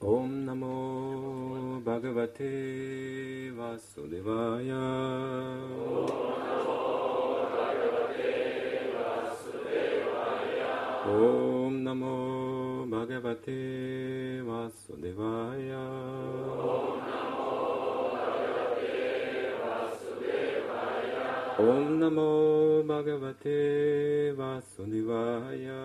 Ом намо Бхагавате Васудевая. Ом намо Бхагавате Васудевая. Ом намо Бхагавате Васудевая.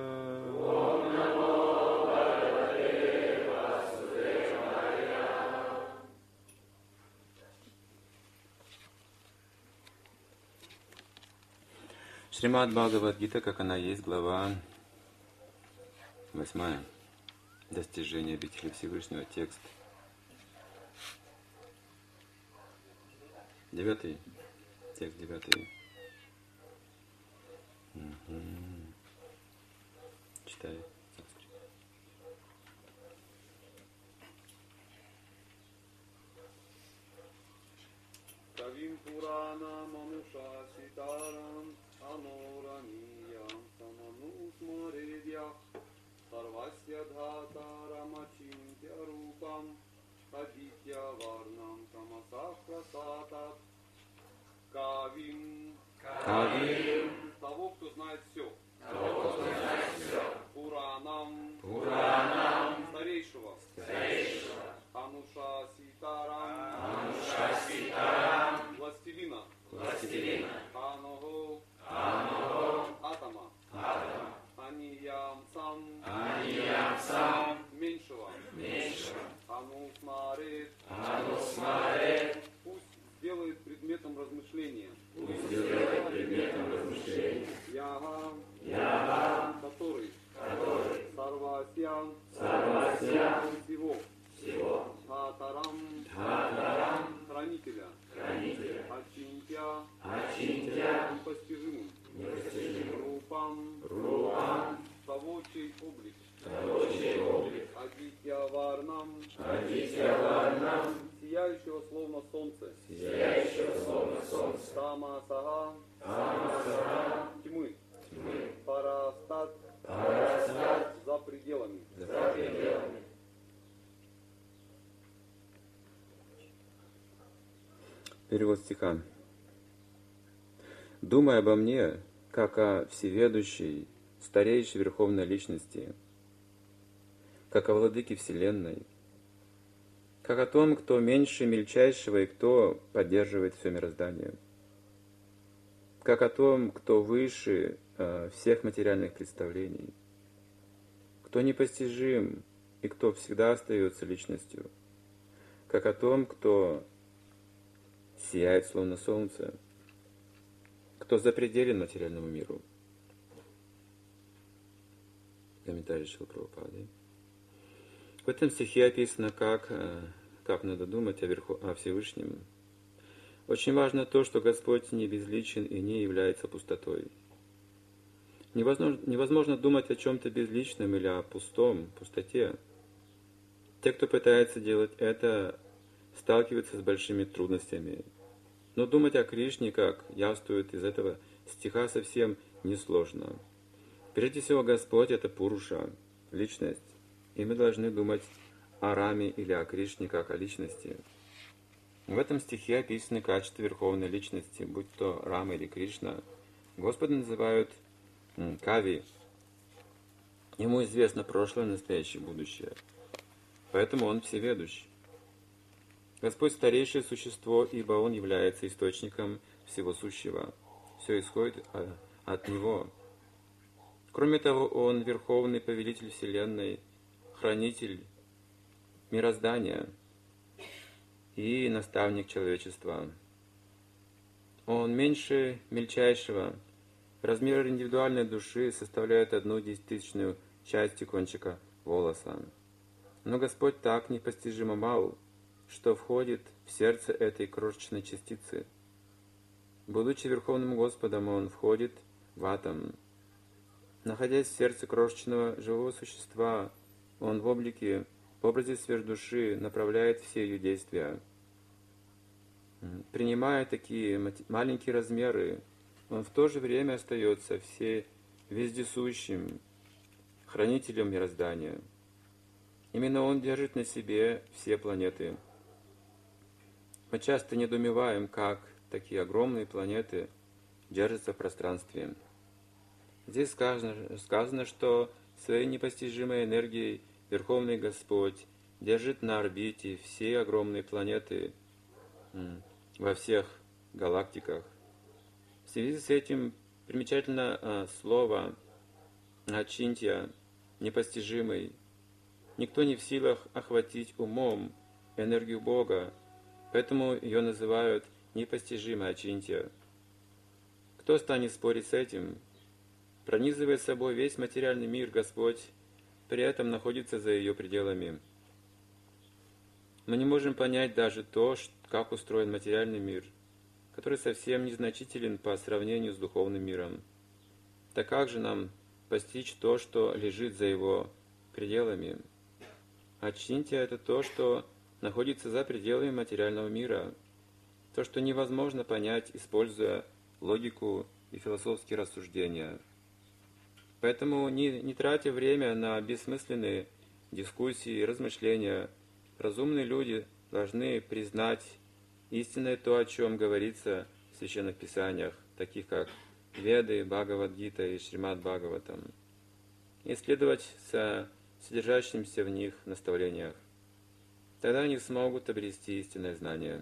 Шримад Бхагавад-гита, как она есть, глава 8. Достижение обители Всевышнего, текст 9. Текст 9. Читай санскрит. Кавим Пурана Манушаситарам Anoraniyam Samanusmaredya Sarvasya Dhataramachintya Rupam Aditya Varnam Tamasahrasatat Кавим того, кто знает все. Пуранам старейшего. Анушаситарам властелина. Аного атома. Аниямсам меньшего. Анусмарет пусть сделает предметом размышления. Яга, который Сарвасьям всего. Хатарам хранителя. Ачинтя непостижимым. Рупам того, чей облик. Адитья Варнам сияющего словно солнце. Тамасага тьмы. Парастат за пределами. Перевод стиха. «Думай обо мне, как о всеведущей, старейшей верховной личности, как о владыке Вселенной, как о том, кто меньше мельчайшего и кто поддерживает все мироздание, как о том, кто выше всех материальных представлений, кто непостижим и кто всегда остается личностью, как о том, кто сияет словно солнце, кто запределен материальному миру». Комментарий Шрилы Прабхупады. В этом стихе описано, как надо думать о Всевышнем. Очень важно то, что Господь не безличен и не является пустотой. Невозможно думать о чем-то безличном или о пустоте. Те, кто пытается делать это, сталкиваются с большими трудностями. Но думать о Кришне, как явствует из этого стиха, совсем несложно. Прежде всего, Господь — это Пуруша, личность, и мы должны думать о Раме или о Кришне как о личности. В этом стихе описаны качества Верховной Личности, будь то Рама или Кришна. Господа называют Кави. Ему известно прошлое, настоящее, будущее. Поэтому Он всеведущ. Господь — старейшее существо, ибо Он является источником всего сущего. Все исходит от Него. Кроме того, Он — Верховный Повелитель Вселенной, Хранитель мироздания и наставник человечества. Он меньше мельчайшего. Размер индивидуальной души составляет 1/100000 части кончика волоса. Но Господь так непостижимо мал, что входит в сердце этой крошечной частицы. Будучи Верховным Господом, Он входит в атом. Находясь в сердце крошечного живого существа, Он в образе сверхдуши направляет все ее действия. Принимая такие маленькие размеры, Он в то же время остается вездесущим, хранителем мироздания. Именно Он держит на себе все планеты. Мы часто недоумеваем, как такие огромные планеты держатся в пространстве. Здесь сказано, что своей непостижимой энергией Верховный Господь держит на орбите все огромные планеты во всех галактиках. В связи с этим примечательно слово «ачинтья», непостижимый. Никто не в силах охватить умом энергию Бога, поэтому ее называют непостижимой ачинтья. Кто станет спорить с этим? Пронизывая собой весь материальный мир, Господь при этом находится за ее пределами. Мы не можем понять даже то, как устроен материальный мир, который совсем незначителен по сравнению с духовным миром. Так как же нам постичь то, что лежит за его пределами? Ачинтья – это то, что находится за пределами материального мира, то, что невозможно понять, используя логику и философские рассуждения. Поэтому, не тратя время на бессмысленные дискуссии и размышления, разумные люди должны признать истинное то, о чем говорится в Священных Писаниях, таких как Веды, Бхагавад-гита и Шримад Бхагаватам, и следовать содержащимся в них наставлениях. Тогда они смогут обрести истинное знание.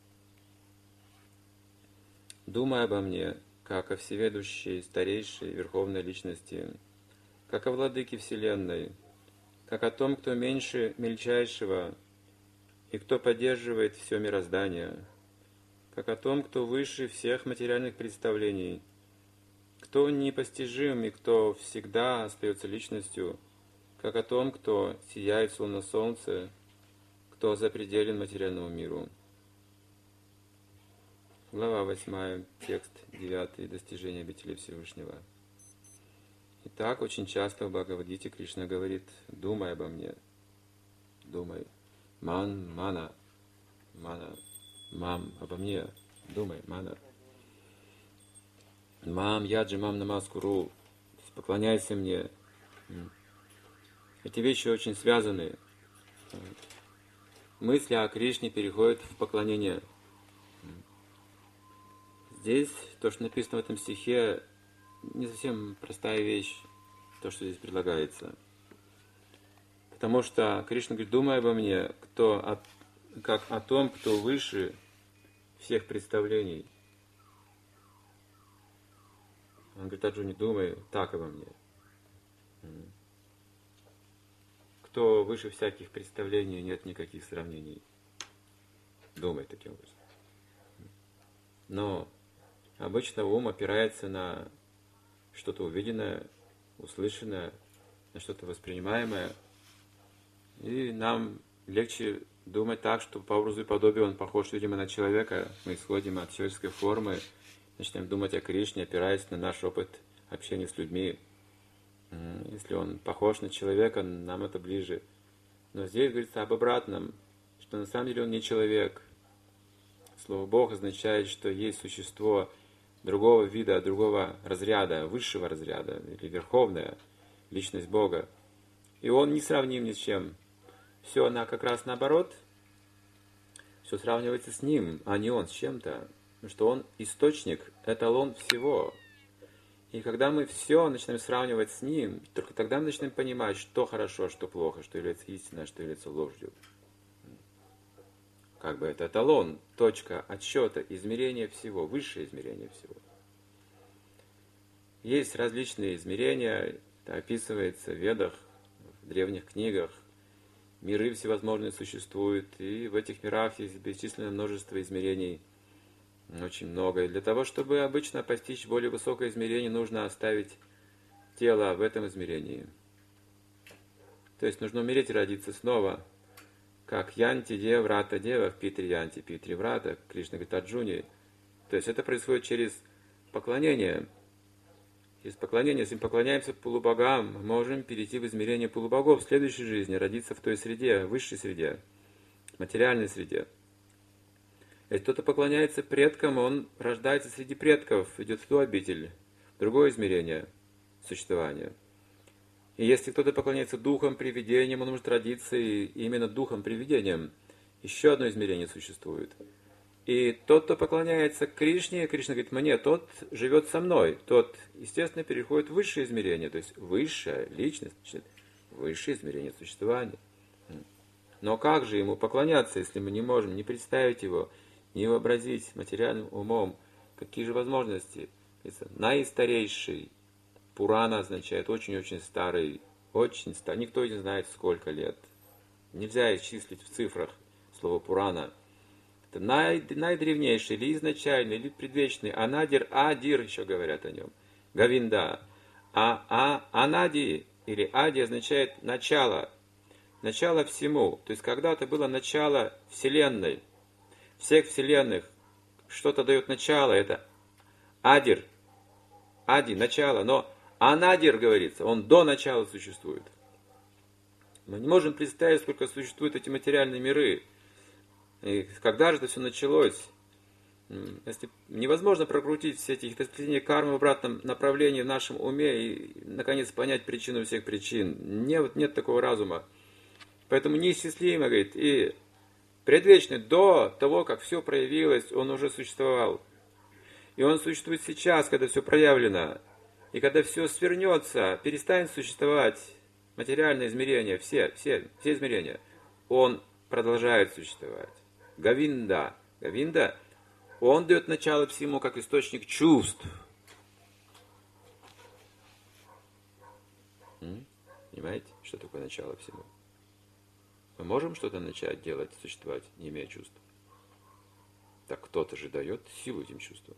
Думай обо мне, как о всеведущей, старейшей, верховной личности, как о владыке Вселенной, как о том, кто меньше мельчайшего и кто поддерживает все мироздание, как о том, кто выше всех материальных представлений, кто непостижим и кто всегда остается личностью, как о том, кто сияет словно солнце, кто запределен материальному миру. Глава 8, текст 9, достижение обители Всевышнего. Итак, очень часто в Бхагавад-гите Кришна говорит: «Думай обо мне, думай». Мана, мам, обо мне, думай, мана. Мам, яджи, мам, намаскуру, поклоняйся мне. Эти вещи очень связаны. Мысли о Кришне переходят в поклонение. Здесь, то, что написано в этом стихе, не совсем простая вещь, то, что здесь предлагается. Потому что Кришна говорит: думай обо мне, как о том, кто выше всех представлений. Он говорит: Арджуне, думай так обо мне. Кто выше всяких представлений, нет никаких сравнений. Думай таким образом. Но обычно ум опирается на что-то увиденное, услышанное, на что-то воспринимаемое. И нам легче думать так, что по образу и подобию он похож, видимо, на человека. Мы исходим от человеческой формы, начинаем думать о Кришне, опираясь на наш опыт общения с людьми. Если он похож на человека, нам это ближе. Но здесь говорится об обратном, что на самом деле он не человек. Слово «Бог» означает, что есть существо другого вида, другого разряда, высшего разряда, или верховная личность Бога. И он не сравним ни с чем. Все как раз наоборот. Все сравнивается с ним, а не он с чем-то. Потому что он источник, эталон всего. И когда мы все начинаем сравнивать с ним, только тогда мы начинаем понимать, что хорошо, что плохо, что является истиной, что является ложью. Как бы это эталон, точка отсчета, измерение всего, высшее измерение всего. Есть различные измерения, это описывается в Ведах, в древних книгах. Миры всевозможные существуют, и в этих мирах есть бесчисленное множество измерений, очень много. И для того, чтобы обычно постичь более высокое измерение, нужно оставить тело в этом измерении. То есть нужно умереть и родиться снова. Как янти деврата дева в питри янти питри врата, Кришна говорит Арджуне. То есть это происходит через поклонение. Через поклонение, если мы поклоняемся полубогам, мы можем перейти в измерение полубогов в следующей жизни, родиться в той среде, высшей среде, материальной среде. Если кто-то поклоняется предкам, он рождается среди предков, идет в ту обитель, в другое измерение существования. И если кто-то поклоняется духам, привидениям, он может родиться и именно духом, привидениям. Еще одно измерение существует. И тот, кто поклоняется Кришне, Кришна говорит, мне, тот живет со мной. Тот, естественно, переходит в высшее измерение. То есть высшая личность, значит, высшее измерение существования. Но как же ему поклоняться, если мы не можем ни представить его, ни вообразить материальным умом? Какие же возможности? Наистарейший. Пурана означает очень-очень старый, очень старый. Никто не знает, сколько лет. Нельзя исчислить в цифрах слово Пурана. Это наидревнейший, или изначальный, или предвечный. Анадир, Адир еще говорят о нем. Гавинда. Анади или Ади означает начало. Начало всему. То есть когда-то было начало Вселенной. Всех Вселенных. Что-то дает начало. Это Адир. Ади, начало. Но Анадир, говорится, он до начала существует. Мы не можем представить, сколько существуют эти материальные миры. И когда же это все началось? Если невозможно прокрутить все эти хитросплетения кармы в обратном направлении в нашем уме и, наконец, понять причину всех причин. Нет такого разума. Поэтому неисчислимо, говорит, и предвечный до того, как все проявилось, он уже существовал. И он существует сейчас, когда все проявлено. И когда все свернется, перестанет существовать материальное измерение, все измерения, он продолжает существовать. Гавинда. Гавинда, он дает начало всему как источник чувств. Понимаете, что такое начало всему? Мы можем что-то начать делать, существовать, не имея чувств? Так кто-то же дает силу этим чувствам.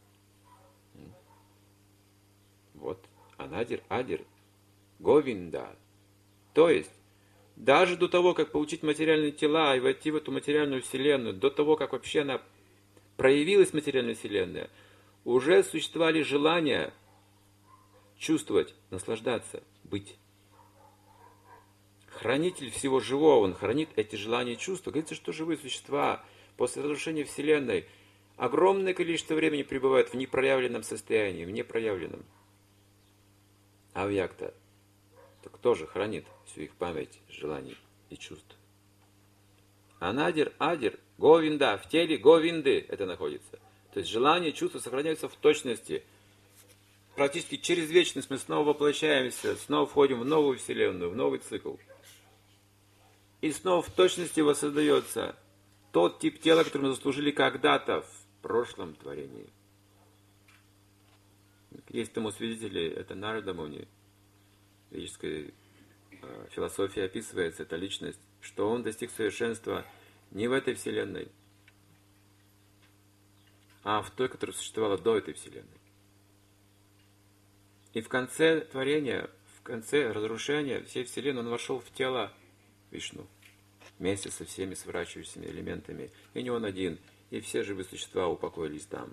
Вот, Анадир, Адир, Говинда. То есть, даже до того, как получить материальные тела и войти в эту материальную вселенную, до того, как вообще она проявилась, материальная вселенная, уже существовали желания чувствовать, наслаждаться, быть. Хранитель всего живого, он хранит эти желания и чувства. Говорится, что живые существа после разрушения вселенной огромное количество времени пребывают в непроявленном состоянии, в непроявленном. Авьякта. Так кто же хранит всю их память, желаний и чувств? Анадир, Адир, Говинда, в теле Говинды это находится. То есть желания и чувства сохраняются в точности. Практически через вечность мы снова воплощаемся, снова входим в новую вселенную, в новый цикл. И снова в точности воссоздается тот тип тела, который мы заслужили когда-то в прошлом творении. Есть тому свидетели, это Нарада Муни. В ведической философии описывается эта личность, что он достиг совершенства не в этой вселенной, а в той, которая существовала до этой вселенной. И в конце творения, в конце разрушения всей вселенной он вошел в тело Вишну вместе со всеми сворачивающимися элементами. И не он один, и все живые существа упокоились там.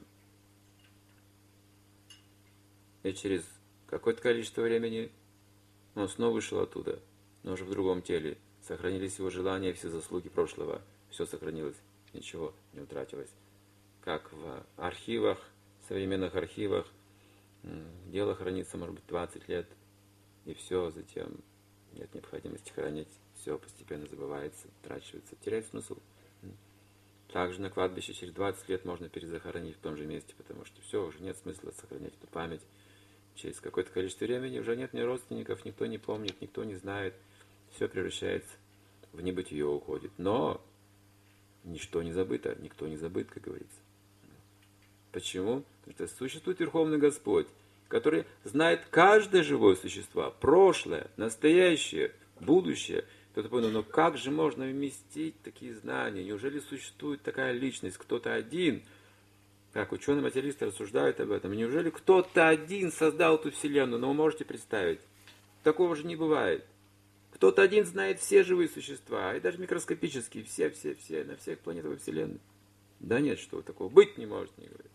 И через какое-то количество времени он снова вышел оттуда, но уже в другом теле. Сохранились его желания, все заслуги прошлого. Все сохранилось, ничего не утратилось. Как в архивах, современных архивах, дело хранится, может быть, 20 лет, и все, затем нет необходимости хранить. Все постепенно забывается, утрачивается, теряет смысл. Также на кладбище через 20 лет можно перезахоронить в том же месте, потому что все, уже нет смысла сохранять эту память. Через какое-то количество времени уже нет ни родственников, никто не помнит, никто не знает. Все превращается в небытие, уходит. Но ничто не забыто, никто не забыт, как говорится. Почему? Потому что существует Верховный Господь, который знает каждое живое существо, прошлое, настоящее, будущее. Кто-то понял, но как же можно вместить такие знания? Неужели существует такая личность, кто-то один? Как ученые-материалисты рассуждают об этом. Неужели кто-то один создал эту вселенную? Но вы можете представить, такого же не бывает. Кто-то один знает все живые существа, и даже микроскопические, все, на всех планетах во Вселенной. Да нет, что такого быть не может, не говорит.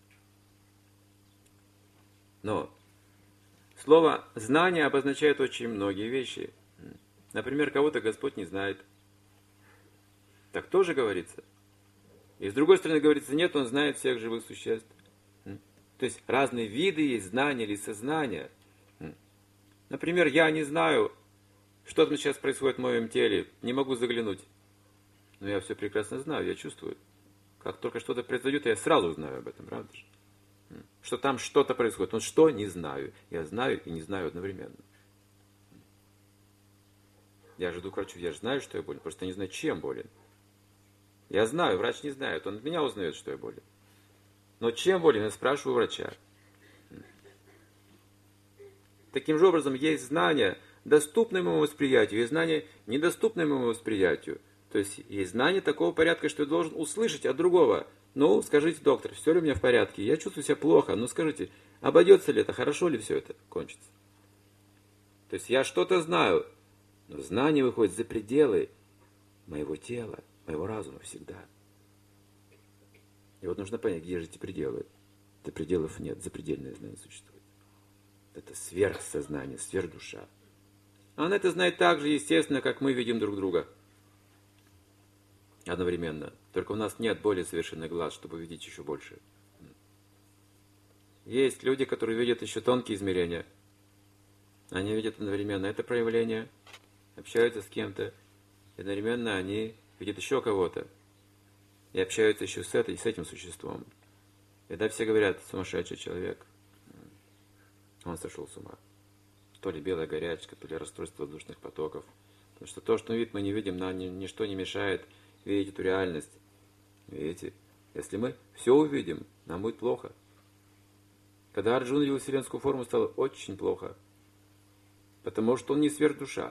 Но слово «знание» обозначает очень многие вещи. Например, кого-то Господь не знает. Так тоже говорится. И с другой стороны говорится, нет, Он знает всех живых существ. То есть разные виды есть знания или сознания. Например, я не знаю, что там сейчас происходит в моем теле, не могу заглянуть. Но я все прекрасно знаю, я чувствую. Как только что-то произойдет, я сразу знаю об этом, правда же? Что там что-то происходит. Но что? Не знаю. Я знаю и не знаю одновременно. Я же иду к врачу, я же знаю, что я болен, просто не знаю, чем болен. Я знаю, врач не знает, он от меня узнает, что я болен. Но чем болен, я спрашиваю врача. Таким же образом, есть знания, доступные моему восприятию, есть знания, недоступные моему восприятию. То есть, есть знания такого порядка, что я должен услышать от другого. Ну, скажите, доктор, все ли у меня в порядке? Я чувствую себя плохо. Ну, скажите, обойдется ли это, хорошо ли все это кончится? То есть, я что-то знаю, но знание выходит за пределы моего тела, моего разума всегда. И вот нужно понять, где же эти пределы. Это пределов нет, запредельное знание существует. Это сверхсознание, сверхдуша. Она это знает так же, естественно, как мы видим друг друга. Одновременно. Только у нас нет более совершенных глаз, чтобы видеть еще больше. Есть люди, которые видят еще тонкие измерения. Они видят одновременно это проявление, общаются с кем-то, и одновременно они видят еще кого-то. И общаются еще с этим существом. И да, все говорят, сумасшедший человек. Он сошел с ума. То ли белая горячка, то ли расстройство воздушных потоков. Потому что то, что видит, мы не видим, нам ничто не мешает видеть эту реальность. Видите? Если мы все увидим, нам будет плохо. Когда Арджуна видел вселенскую форму, стало очень плохо. Потому что он не сверхдуша.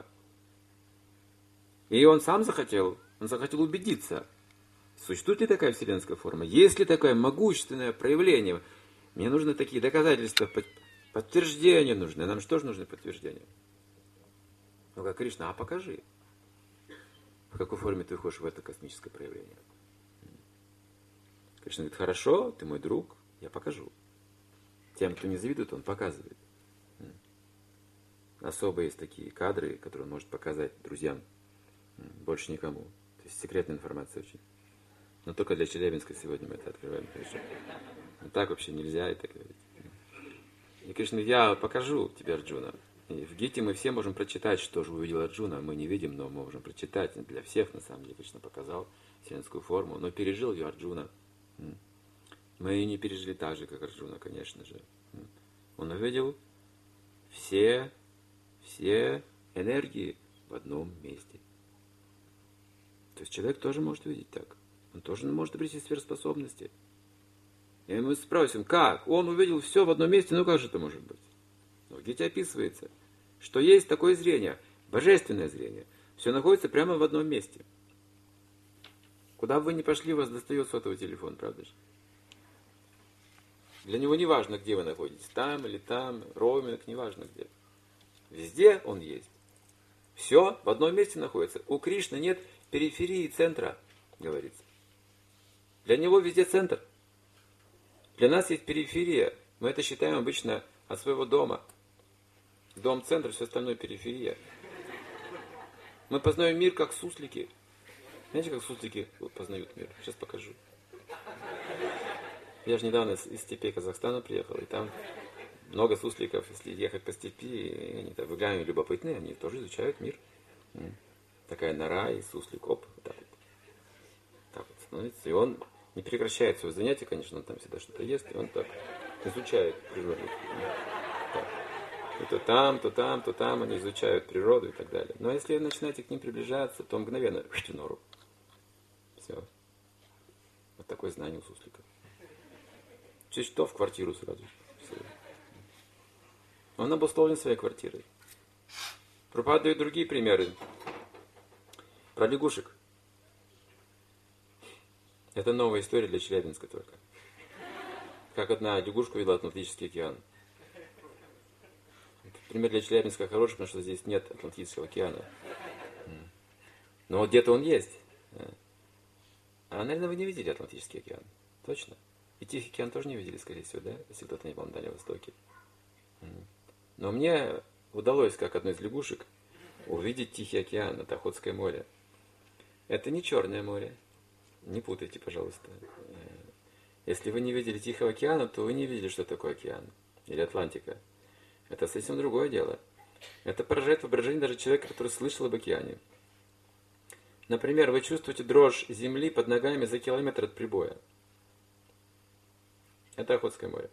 И он сам захотел убедиться, существует ли такая вселенская форма, есть ли такое могущественное проявление. Мне нужны такие доказательства, подтверждения нужны. Нам что же нужны подтверждения? Ну, как Кришна, покажи. В какой форме ты входишь в это космическое проявление? Кришна говорит, хорошо, ты мой друг, я покажу. Тем, кто не завидует, он показывает. Особо есть такие кадры, которые он может показать друзьям, больше никому. То есть секретная информация очень. Но только для Челябинска сегодня мы это открываем. Но так вообще нельзя это говорить. И Кришна, я покажу тебе Арджуна. И в Гите мы все можем прочитать, что же увидел Арджуна. Мы не видим, но мы можем прочитать. Для всех, на самом деле, Кришна показал вселенскую форму. Но пережил ее Арджуна. Мы ее не пережили так же, как Арджуна, конечно же. Он увидел все энергии в одном месте. То есть человек тоже может видеть так. Он тоже может обрести сверхспособности. И мы спросим, как? Он увидел все в одном месте, ну как же это может быть? Но в Гите описывается, что есть такое зрение, божественное зрение. Все находится прямо в одном месте. Куда бы вы ни пошли, у вас достает сотовый телефон, правда же? Для него не важно, где вы находитесь, там или там, роуминг, не важно где. Везде он есть. Все в одном месте находится. У Кришны нет периферии центра, говорится. Для него везде центр. Для нас есть периферия. Мы это считаем обычно от своего дома. Дом – центр, все остальное – периферия. Мы познаем мир как суслики. Знаете, как суслики познают мир? Сейчас покажу. Я же недавно из степей Казахстана приехал, и там много сусликов, если ехать по степи, они так выглядят любопытные, они тоже изучают мир. Такая нора и суслик, оп, вот так вот. Так вот становится. И он не прекращает свое занятие, конечно, он там всегда что-то ест, и он так изучает природу. Так. И то там они изучают природу и так далее. Но если вы начинаете к ним приближаться, то мгновенно в нору. Все. Вот такое знание у сусликов. Чуть что в квартиру сразу. Все. Он обусловлен своей квартирой. Прабхупада дает другие примеры. Про лягушек. Это новая история для Челябинска только. Как одна лягушка видела Атлантический океан. Пример для Челябинска хороший, потому что здесь нет Атлантического океана. Но вот где-то он есть. А, наверное, вы не видели Атлантический океан. Точно. И Тихий океан тоже не видели, скорее всего, да? Если кто-то не был на Дальнем Востоке. Но мне удалось, как одной из лягушек, увидеть Тихий океан, это Охотское море. Это не Черное море. Не путайте, пожалуйста. Если вы не видели Тихого океана, то вы не видели, что такое океан. Или Атлантика. Это совсем другое дело. Это поражает воображение даже человека, который слышал об океане. Например, вы чувствуете дрожь земли под ногами за километр от прибоя. Это Охотское море.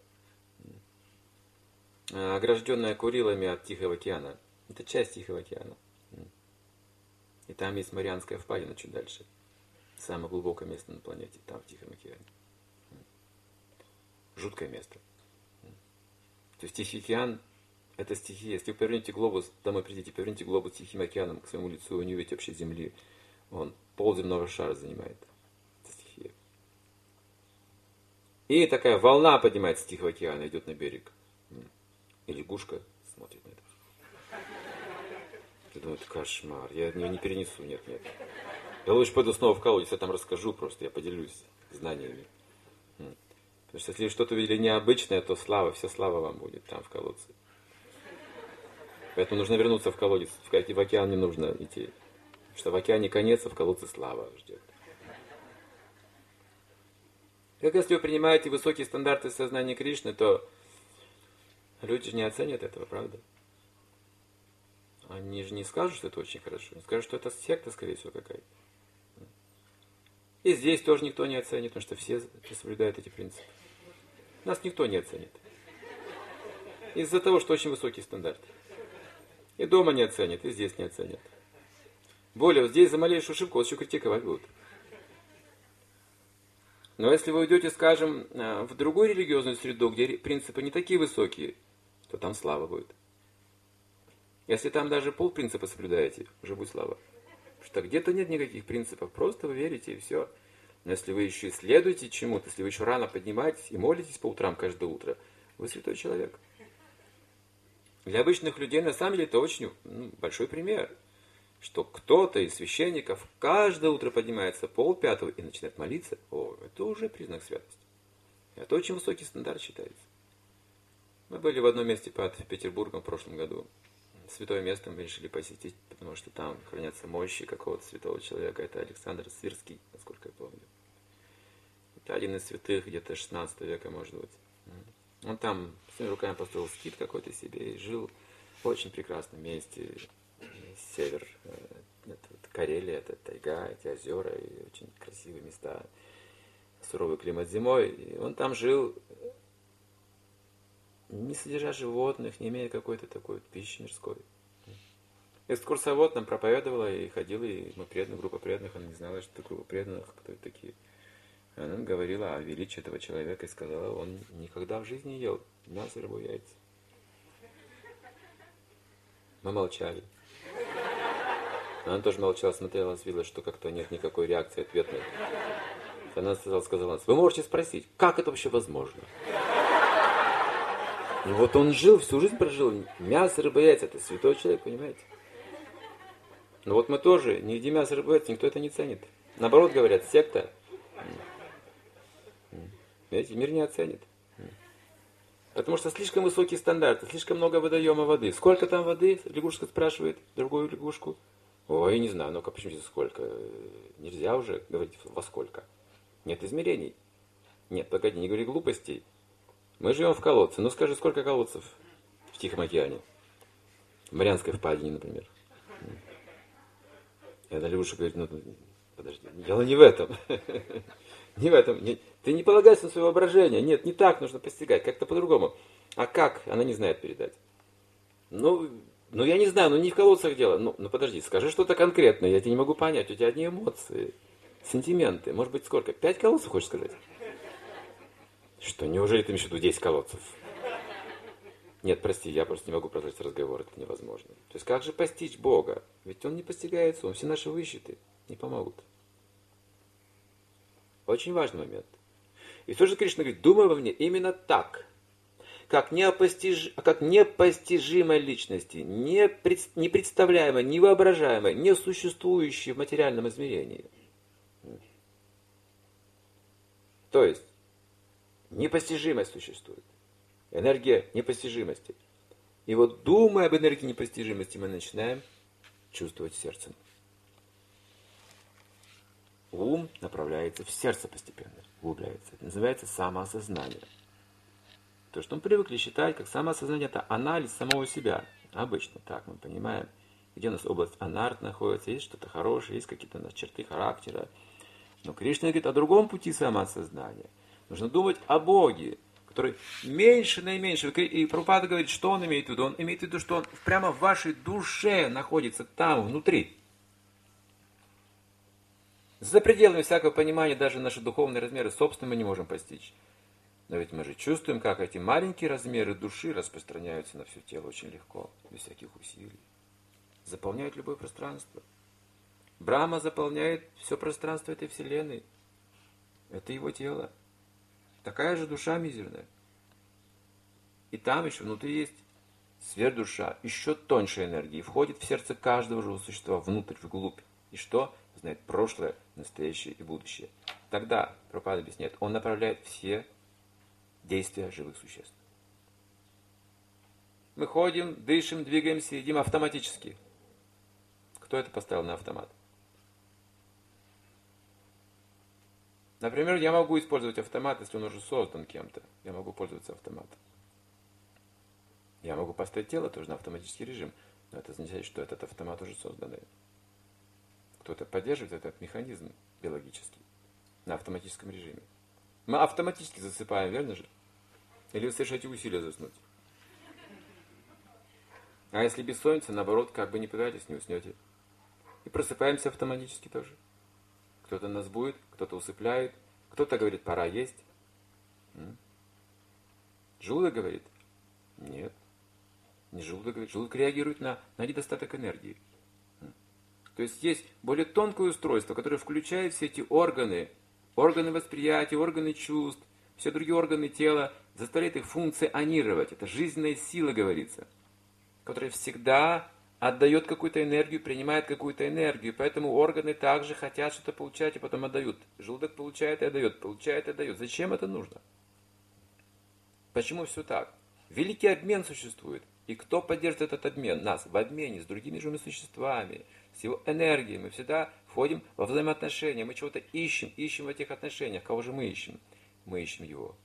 Огражденное Курилами от Тихого океана. Это часть Тихого океана. И там есть Марианская впадина чуть дальше. Самое глубокое место на планете, там в Тихом океане. Жуткое место. То есть Тихий океан — это стихия. Если вы повернете глобус, домой придите, поверните глобус Тихим океаном к своему лицу, вы не увидите вообще Земли. Он полземного шара занимает. Это стихия. И такая волна поднимается с Тихого океана, идет на берег. И лягушка смотрит на это. Я думаю, это кошмар. Я не перенесу. Нет. Я лучше пойду снова в колодец, я там расскажу просто, я поделюсь знаниями. Потому что если что-то увидели необычное, то вся слава вам будет там в колодце. Поэтому нужно вернуться в колодец. В океан не нужно идти. Потому что в океане конец, а в колодце слава ждет. Как если вы принимаете высокие стандарты сознания Кришны, то люди же не оценят этого, правда? Они же не скажут, что это очень хорошо. Они скажут, что это секта, скорее всего, какая-то. И здесь тоже никто не оценит, потому что все соблюдают эти принципы. Нас никто не оценит. Из-за того, что очень высокие стандарты. И дома не оценят, и здесь не оценят. Более, здесь за малейшую ошибку вас еще критиковать будут. Но если вы уйдете, скажем, в другую религиозную среду, где принципы не такие высокие, то там слава будет. Если там даже полпринципа соблюдаете, уже будет слава. Потому что где-то нет никаких принципов, просто вы верите и все. Но если вы еще исследуете чему-то, если вы еще рано поднимаетесь и молитесь по утрам каждое утро, вы святой человек. Для обычных людей на самом деле это очень большой пример, что кто-то из священников каждое утро поднимается 4:30 и начинает молиться. Это уже признак святости. Это очень высокий стандарт считается. Мы были в одном месте под Петербургом в прошлом году. Святое место мы решили посетить, потому что там хранятся мощи какого-то святого человека. Это Александр Свирский, насколько я помню. Это один из святых, где-то 16 века, может быть. Он там своими руками построил скит какой-то себе и жил в очень прекрасном месте. Север, это Карелия, это тайга, эти озера и очень красивые места. Суровый климат зимой. И он там жил, не содержа животных, не имея какой-то такой пищи мирской. Экскурсовод нам проповедовала и ходила, и мы группа преданных, она не знала, что такое группа преданных, кто это такие. Она говорила о величии этого человека и сказала, он никогда в жизни не ел мясо, рыбу, яйца. Мы молчали. Она тоже молчала, смотрела, видела, что как-то нет никакой реакции ответной. Она сказала, вы можете спросить, как это вообще возможно? И вот он жил, всю жизнь прожил, мясо, рыба, яйца, это святой человек, понимаете? Но вот мы тоже, не едим мясо, рыба, яйца, никто это не ценит. Наоборот, говорят, секта. Видите, мир не оценит. Потому что слишком высокие стандарты, слишком много водоема воды. Сколько там воды? Лягушка спрашивает другую лягушку. Ой, не знаю, ну-ка, почему здесь сколько? Нельзя уже говорить во сколько. Нет измерений. Нет, погоди, не говори глупостей. Мы живем в колодце. Ну скажи, сколько колодцев в Тихом океане? В Марианской впадине, например. И она лягушка говорит, ну, подожди, дело не в этом. Не в этом. Ты не полагайся на свое воображение. Нет, не так нужно постигать, как-то по-другому. А как? Она не знает передать. Ну, я не знаю, не в колодцах дело. Ну, подожди, скажи что-то конкретное, я тебя не могу понять. У тебя одни эмоции, сентименты. Может быть, сколько? 5 колодцев хочешь сказать? Что, неужели ты имеешь в виду 10 колодцев? Нет, прости, я просто не могу продолжить разговор, это невозможно. То есть, как же постичь Бога? Ведь Он не постигается, Он все наши высчеты не помогут. Очень важный момент. И все же Кришна говорит, думай во мне именно так, как непостижимой личности, непредставляемой, невоображаемой, несуществующей в материальном измерении. То есть, непостижимость существует. Энергия непостижимости. И вот думая об энергии непостижимости, мы начинаем чувствовать сердцем. Ум направляется в сердце постепенно, углубляется. Это называется самоосознание. То, что мы привыкли считать, как самоосознание, это анализ самого себя. Обычно так мы понимаем, где у нас область анарт находится, есть что-то хорошее, есть какие-то черты характера. Но Кришна говорит о другом пути самоосознания. Нужно думать о Боге, который меньше наименьше. И Прабхупада говорит, что он имеет в виду? Он имеет в виду, что он прямо в вашей душе находится там, внутри. За пределами всякого понимания даже наши духовные размеры собственно мы не можем постичь. Но ведь мы же чувствуем, как эти маленькие размеры души распространяются на все тело очень легко, без всяких усилий. Заполняют любое пространство. Брахма заполняет все пространство этой вселенной. Это его тело. Такая же душа мизерная. И там еще внутри есть сверхдуша, еще тоньше энергии, входит в сердце каждого живого существа, внутрь, вглубь. И что? Знает прошлое, настоящее и будущее. Тогда, Прабхупада объясняет, он направляет все действия живых существ. Мы ходим, дышим, двигаемся, едим автоматически. Кто это поставил на автомат? Например, я могу использовать автомат, если он уже создан кем-то. Я могу пользоваться автоматом. Я могу поставить тело тоже на автоматический режим, но это означает, что этот автомат уже созданный. Кто-то поддерживает этот механизм биологический на автоматическом режиме. Мы автоматически засыпаем, верно же? Или вы совершаете усилия заснуть? А если бессонница, наоборот, как бы не пытайтесь, не уснете. И просыпаемся автоматически тоже. Кто-то нас будет, кто-то усыпляет, кто-то говорит, пора есть. Желудок говорит? Нет. Не желудок говорит. Желудок реагирует на недостаток энергии. То есть более тонкое устройство, которое включает все эти органы восприятия, органы чувств, все другие органы тела, заставляет их функционировать. Это жизненная сила, говорится, которая всегда отдает какую-то энергию, принимает какую-то энергию. Поэтому органы также хотят что-то получать и потом отдают. Желудок получает и отдает, получает и отдает. Зачем это нужно? Почему все так? Великий обмен существует. И кто поддерживает этот обмен? Нас в обмене с другими живыми существами, с его энергией. Мы всегда входим во взаимоотношения. Мы чего-то ищем в этих отношениях. Кого же мы ищем? Мы ищем его.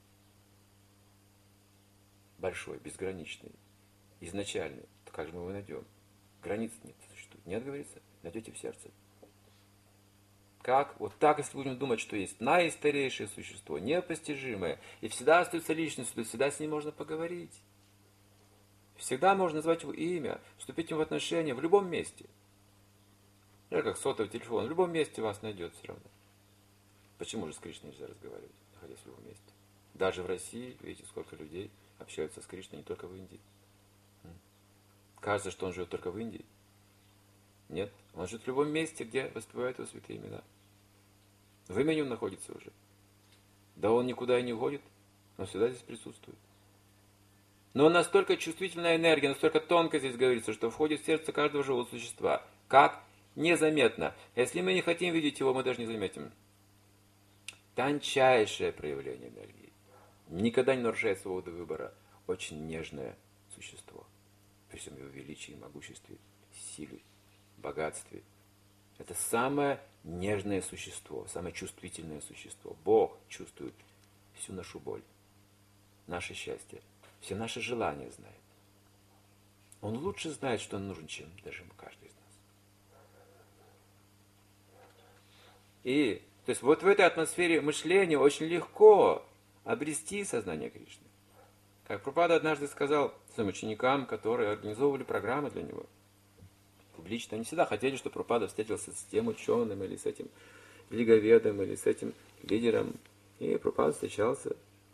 Большой, безграничный, изначальный. То как же мы его найдем? Границ нет, существует. Нет, говорится, найдете в сердце. Как? Вот так, если будем думать, что есть наистарейшее существо, непостижимое, и всегда остается личностью, то всегда с ним можно поговорить. Всегда можно назвать его имя, вступить ему в отношения в любом месте. Как сотовый телефон, в любом месте вас найдет все равно. Почему же с Кришной нельзя разговаривать, находясь в любом месте? Даже в России, видите, сколько людей общаются с Кришной, не только в Индии. Кажется, что он живет только в Индии. Нет, он живет в любом месте, где воспевают его святые имена. В имени он находится уже. Да он никуда и не уходит, но всегда здесь присутствует. Но настолько чувствительная энергия, настолько тонко здесь говорится, что входит в сердце каждого живого существа. Как? Незаметно. Если мы не хотим видеть его, мы даже не заметим. Тончайшее проявление энергии. Никогда не нарушает свободу выбора. Очень нежное существо. При всем его величии, могуществе, силе, богатстве. Это самое нежное существо, самое чувствительное существо. Бог чувствует всю нашу боль, наше счастье, все наши желания знает. Он лучше знает, что нам нужен, чем даже каждый из нас. И, то есть, вот в этой атмосфере мышления очень легко обрести сознание Кришны. Как Прабхупада однажды сказал своим ученикам, которые организовывали программы для него, публично, они всегда хотели, чтобы Прабхупада встретился с тем ученым, или с этим лиговедом, или с этим лидером. И Прабхупада встречался.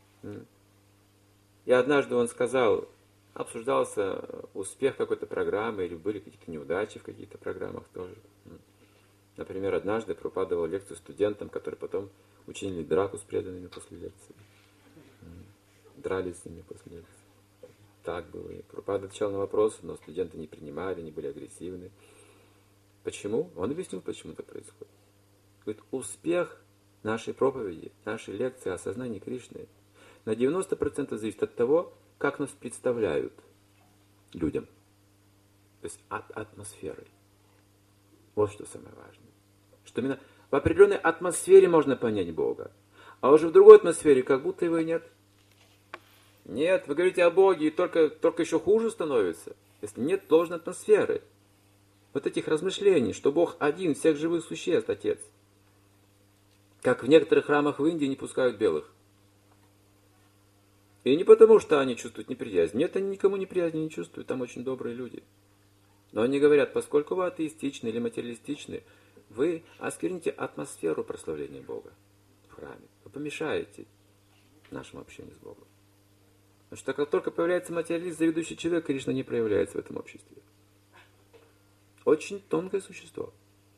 И однажды он сказал, обсуждался успех какой-то программы, или были какие-то неудачи в каких-то программах тоже. Например, однажды Прабхупада давал лекцию студентам, которые потом учинили драку с преданными после лекции. Дрались с ними после лекции. Так было. И Прабхупада отвечал на вопросы, но студенты не принимали, они были агрессивны. Почему? Он объяснил, почему это происходит. Говорит, успех нашей проповеди, нашей лекции о сознании Кришны на 90% зависит от того, как нас представляют людям. То есть от атмосферы. Вот что самое важное. Что именно в определенной атмосфере можно понять Бога. А уже в другой атмосфере как будто его и нет. Нет, вы говорите о Боге, и только еще хуже становится, если нет должной атмосферы. Вот этих размышлений, что Бог один, всех живых существ, Отец. Как в некоторых храмах в Индии не пускают белых. И не потому, что они чувствуют неприязнь. Нет, они никому неприязни не чувствуют, там очень добрые люди. Но они говорят, поскольку вы атеистичны или материалистичны, вы оскверните атмосферу прославления Бога в храме. Вы помешаете нашему общению с Богом. Потому что как только появляется материалист, заведущий человек, Кришна не проявляется в этом обществе. Очень тонкое существо.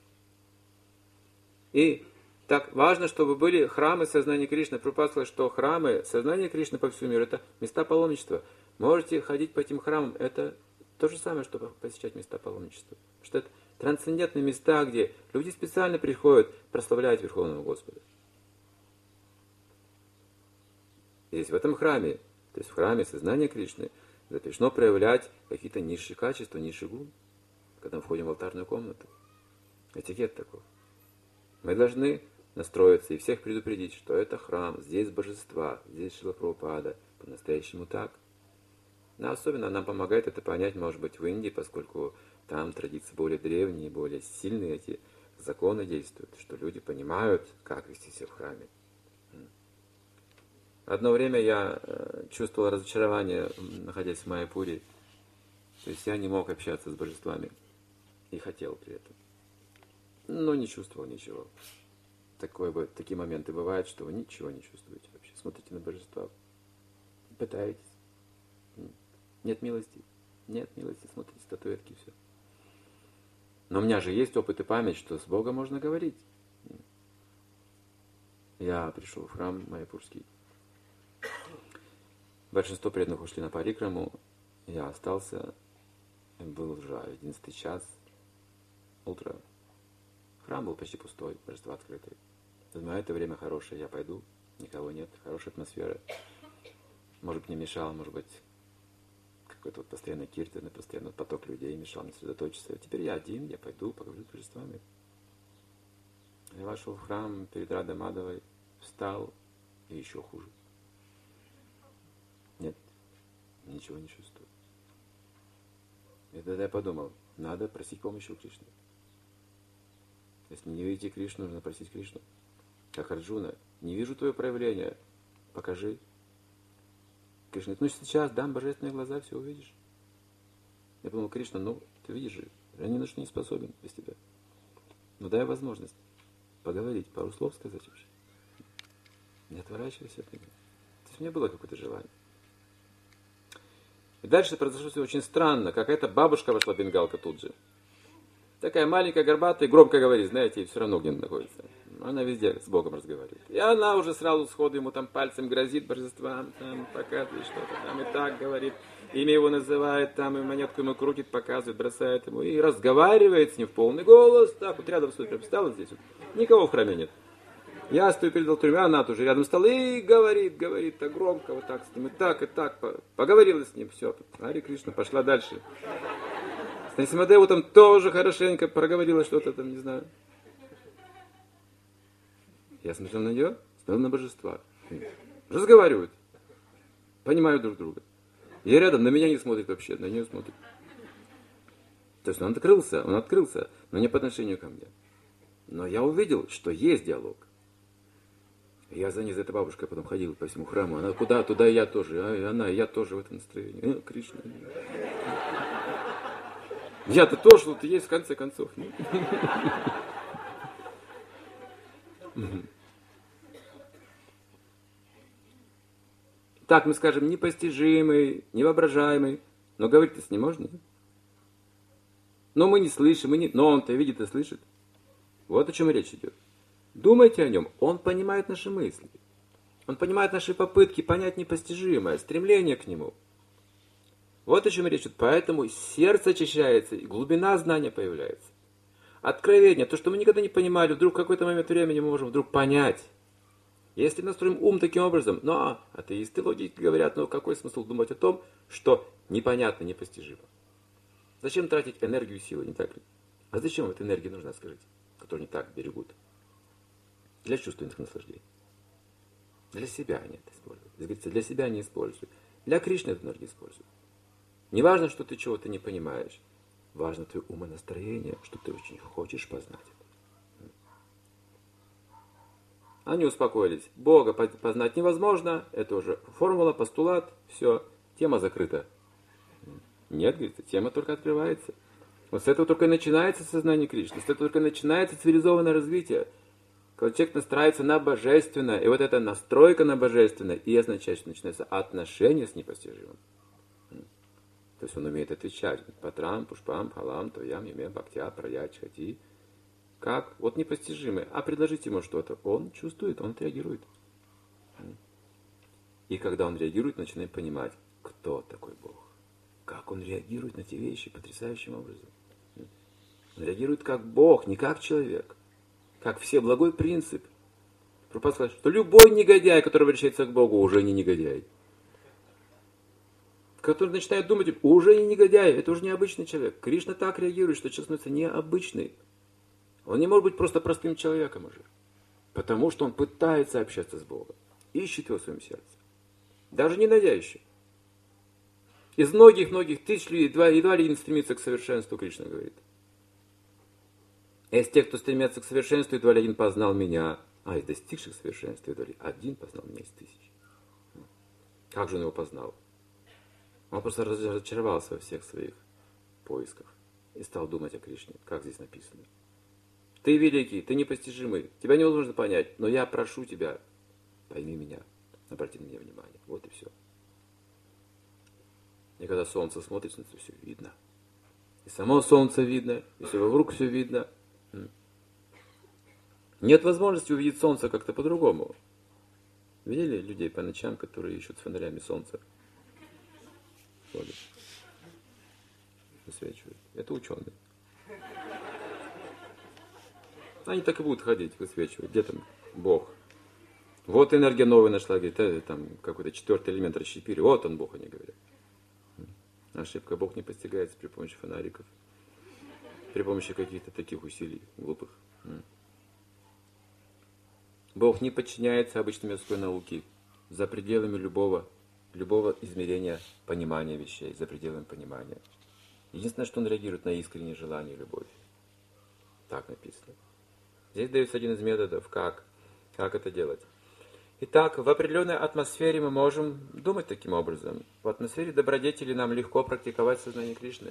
И так важно, чтобы были храмы сознания Кришны. Прабхупада сказал, что храмы сознания Кришны по всему миру — это места паломничества. Можете ходить по этим храмам. Это то же самое, что посещать места паломничества. Потому что это трансцендентные места, где люди специально приходят прославлять Верховного Господа. Здесь в этом храме, то есть в храме сознания Кришны, запрещено проявлять какие-то низшие качества, низший гун, когда мы входим в алтарную комнату. Этикет такой. Мы должны настроиться и всех предупредить, что это храм, здесь божества, здесь Шрила Прабхупада, по-настоящему так. Но особенно нам помогает это понять, может быть, в Индии, поскольку там традиции более древние, более сильные, эти законы действуют, что люди понимают, как вести себя в храме. Одно время я чувствовал разочарование, находясь в Майяпуре. То есть я не мог общаться с божествами. И хотел при этом. Но не чувствовал ничего. Такие моменты бывают, что вы ничего не чувствуете вообще. Смотрите на божества. Пытаетесь. Нет милости. Нет милости. Смотрите статуэтки и все. Но у меня же есть опыт и память, что с Богом можно говорить. Я пришел в храм Майяпурский. Большинство преданных ушли на парикраму. Я остался. Был уже 11 час. Утро. Храм был почти пустой, божества открытые. Думаю, это время хорошее, я пойду. Никого нет, хорошая атмосфера. Может быть, не мешал, может быть, какой-то вот постоянный киртан, постоянный поток людей мешал мне сосредоточиться. Теперь я один, я пойду, поговорю с божествами. Я вошел в храм перед Радой Мадовой, встал, и еще хуже. Нет, ничего не чувствую. И тогда я подумал, надо просить помощи у Кришны. Если не видите Кришну, нужно просить Кришну. Как Арджуна, не вижу твое проявление, покажи. Кришна говорит, сейчас дам божественные глаза, все увидишь. Я подумал, Кришна, ты видишь же, я ни на что не способен без тебя. Дай возможность поговорить, пару слов сказать вообще. Не отворачивайся от меня. То есть у меня было какое-то желание. И дальше произошло все очень странно. Какая-то бабушка вошла, бенгалка тут же. Такая маленькая, горбатая, громко говорит, знаете, и все равно где-то находится. Она везде с Богом разговаривает. И она уже сразу сходу ему там пальцем грозит божествам, там показывает что-то, там и так говорит. Имя его называет, там и монетку ему крутит, показывает, бросает ему. И разговаривает с ним в полный голос. Так, вот рядом стою, встала здесь. Вот. Никого в храме нет. Я стою перед алтарем, она тоже рядом стала и говорит так громко, вот так с ним, и так. Поговорила с ним, все. Ари Кришна пошла дальше. С Нисимадеву там тоже хорошенько проговорила что-то там, не знаю. Я смотрел на нее, смотрел на божества. Разговаривают. Понимают друг друга. Я рядом, на меня не смотрит вообще, на нее смотрит. То есть он открылся, но не по отношению ко мне. Но я увидел, что есть диалог. Я за ней, за этой бабушкой потом ходил по всему храму. Она куда, туда и я тоже. Я тоже в этом настроении. Кришна. Я-то тоже тут есть в конце концов. Так мы скажем, непостижимый, невоображаемый. Но говорить-то с ним можно. Но мы не слышим, но он-то видит и слышит. Вот о чем речь идет. Думайте о нем. Он понимает наши мысли. Он понимает наши попытки понять непостижимое, стремление к нему. Вот о чем речь идет. Поэтому сердце очищается, и глубина знания появляется. Откровение, то, что мы никогда не понимали, вдруг в какой-то момент времени мы можем вдруг понять. Если настроим ум таким образом, атеисты логики говорят, какой смысл думать о том, что непонятно, непостижимо? Зачем тратить энергию и силы, не так ли? А зачем эта энергия нужна, скажите, которую они так берегут? Для чувственных наслаждений. Для себя они это используют. Здесь говорится, для себя они используют. Для Кришны эту энергию используют. Не важно, что ты чего-то не понимаешь. Важно твое умонастроение, что ты очень хочешь познать это. Они успокоились. Бога познать невозможно. Это уже формула, постулат. Все. Тема закрыта. Нет, говорит, тема только открывается. Вот с этого только и начинается сознание Кришны. С этого только и начинается цивилизованное развитие. Когда человек настраивается на божественное. И вот эта настройка на божественное и означает, что начинается отношение с непостижимым. То есть он умеет отвечать. Патрам, пушпам, халам, тоям, име, бхактя, прая, чхати. Как? Вот непостижимый. А предложите ему что-то. Он чувствует, он отреагирует. И когда он реагирует, начинает понимать, кто такой Бог. Как он реагирует на те вещи потрясающим образом. Он реагирует как Бог, не как человек. Как всеблагой принцип. Прабхупада сказал, что любой негодяй, который обращается к Богу, уже не негодяй. Который начинает думать, уже не негодяй, это уже необычный человек. Кришна так реагирует, что человек становится необычный. Он не может быть просто простым человеком уже. Потому что он пытается общаться с Богом. Ищет его в своем сердце. Даже не надеющий. Из многих-многих тысяч людей едва ли не стремится к совершенству, Кришна говорит. Из тех, кто стремится к совершенству, едва ли один познал меня. А из достигших совершенства, едва ли один познал меня из тысяч. Как же он его познал? Он просто разочаровался во всех своих поисках и стал думать о Кришне, как здесь написано. Ты великий, ты непостижимый, тебя невозможно понять, но я прошу тебя, пойми меня, обрати на меня внимание. Вот и все. И когда солнце смотрит, становится все видно. И само солнце видно, и все вокруг все видно. Нет возможности увидеть солнце как-то по-другому. Видели людей по ночам, которые ищут с фонарями солнце? Ходят. Высвечивают. Это ученые. Они так и будут ходить, высвечивать. Где там Бог? Вот энергия новая нашла, говорит, там какой-то четвертый элемент расщепили. Вот он Бог, они говорят. Ошибка. Бог не постигается при помощи фонариков. При помощи каких-то таких усилий глупых. Бог не подчиняется обычной мирской науке. За пределами любого измерения понимания вещей. За пределами понимания. Единственное, что он реагирует на искреннее желание и любовь. Так написано. Здесь дается один из методов, как это делать. Итак, в определенной атмосфере мы можем думать таким образом. В атмосфере добродетели нам легко практиковать сознание Кришны.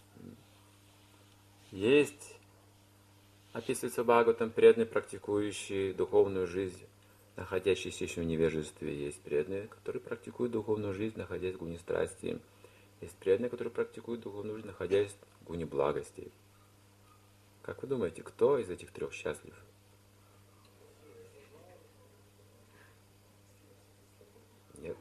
Есть, описывается в Бхагаватам, преданные, практикующие духовную жизнь, находящиеся еще в невежестве. Есть преданные, которые практикуют духовную жизнь, находясь в гуне страсти. Есть преданные, которые практикуют духовную жизнь, находясь в гуне благости. Как вы думаете, кто из этих трех счастлив? Нет.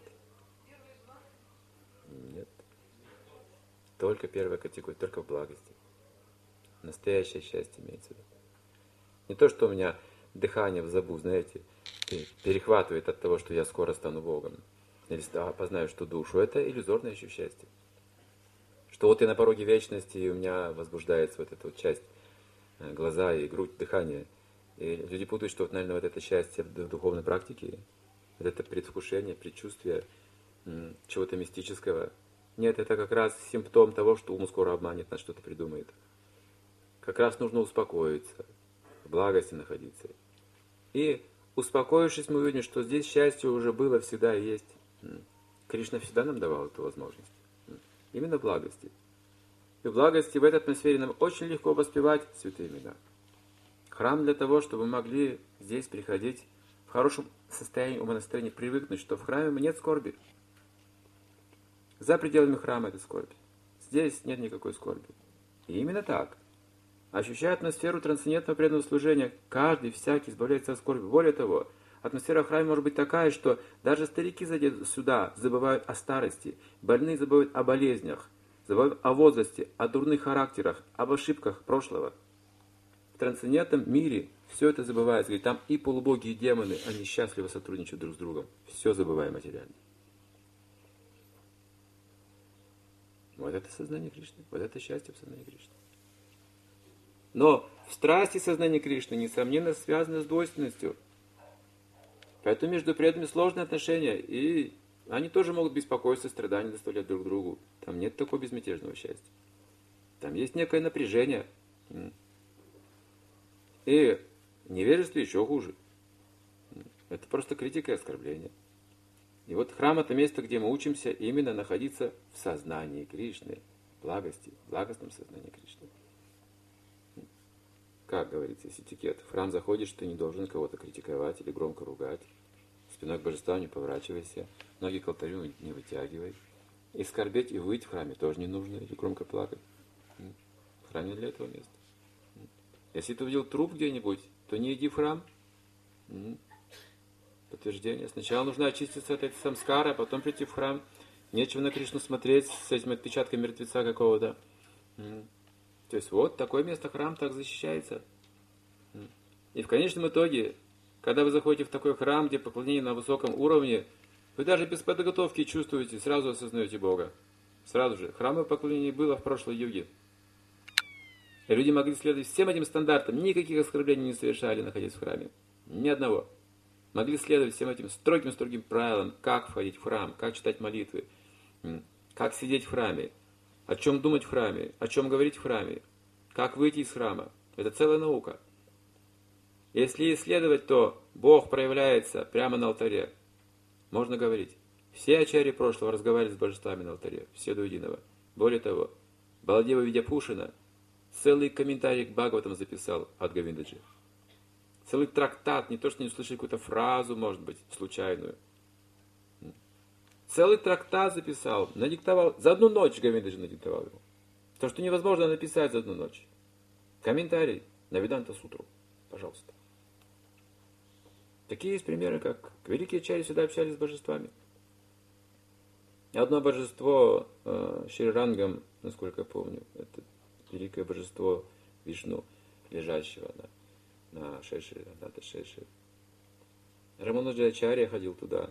Нет. Только первая категория, только в благости. Настоящее счастье имеется в виду. Не то, что у меня дыхание в забу, знаете, перехватывает от того, что я скоро стану Богом. Или познаю, что душу. Это иллюзорное еще счастье. Что вот я на пороге вечности, и у меня возбуждается вот эта вот часть, глаза и грудь, дыхание. И люди путают, что вот, наверное, вот это счастье в духовной практике, вот это предвкушение, предчувствие чего-то мистического. Нет, это как раз симптом того, что ум скоро обманет, нас что-то придумает. Как раз нужно успокоиться, в благости находиться. И успокоившись, мы увидим, что здесь счастье уже было, всегда и есть. Кришна всегда нам давал эту возможность. Именно в благости. И в благости, в этой атмосфере нам очень легко воспевать святые имена. Храм для того, чтобы мы могли здесь приходить в хорошем состоянии умонастроения, привыкнуть, что в храме нет скорби. За пределами храма это скорбь. Здесь нет никакой скорби. И именно так, ощущая атмосферу трансцендентного преданного служения, каждый, всякий избавляется от скорби. Более того, атмосфера в храме может быть такая, что даже старики сюда забывают о старости, больные забывают о болезнях, забывают о возрасте, о дурных характерах, об ошибках прошлого. В трансцендентном мире все это забывается. Говорит, там и полубоги, и демоны, они счастливо сотрудничают друг с другом. Все забывая материально. Вот это сознание Кришны. Вот это счастье в сознании Кришны. Но в страсти сознания Кришны, несомненно, связано с двойственностью. Поэтому между преданными сложные отношения. И Они тоже могут беспокойство, страдания доставлять друг другу. Там нет такого безмятежного счастья. Там есть некое напряжение. И невежество еще хуже. Это просто критика и оскорбление. И вот храм — это место, где мы учимся именно находиться в сознании Кришны, благости, в благостном сознании Кришны. Как говорится, есть этикет. В храм заходишь, ты не должен кого-то критиковать или громко ругать. Спиной к божеству не поворачивайся, ноги к алтарю не вытягивай. И скорбеть, и выть в храме тоже не нужно, или громко плакать. В храме не для этого места. Если ты увидел труп где-нибудь, то не иди в храм. Подтверждение. Сначала нужно очиститься от этой самскары, а потом прийти в храм. Нечего на Кришну смотреть с этим отпечатком мертвеца какого-то. То есть вот такое место, храм так защищается. И в конечном итоге, когда вы заходите в такой храм, где поклонение на высоком уровне, вы даже без подготовки чувствуете, сразу осознаете Бога. Сразу же. Храмовое поклонение было в прошлой юге. И люди могли следовать всем этим стандартам, никаких оскорблений не совершали, находясь в храме. Ни одного. Могли следовать всем этим строгим правилам, как входить в храм, как читать молитвы, как сидеть в храме, о чем думать в храме, о чем говорить в храме, как выйти из храма. Это целая наука. Если исследовать, то Бог проявляется прямо на алтаре. Можно говорить. Все ачарьи прошлого разговаривали с божествами на алтаре, все до единого. Более того, Баладева Видяпушина целый комментарий к Бхагаватам записал от Говиндаджи. Целый трактат, не то что не услышали какую-то фразу, может быть, случайную. Целый трактат записал, надиктовал, за одну ночь Говиндаджи надиктовал его. То, что невозможно написать за одну ночь. Комментарий на Веданта Сутру, пожалуйста. Такие есть примеры, как великие ачарьи всегда общались с божествами. Одно божество Шри Рангам, насколько я помню, это великое божество Вишну, лежащего на Шеши, Адата Шеши. Рамануджа Ачарья ходил туда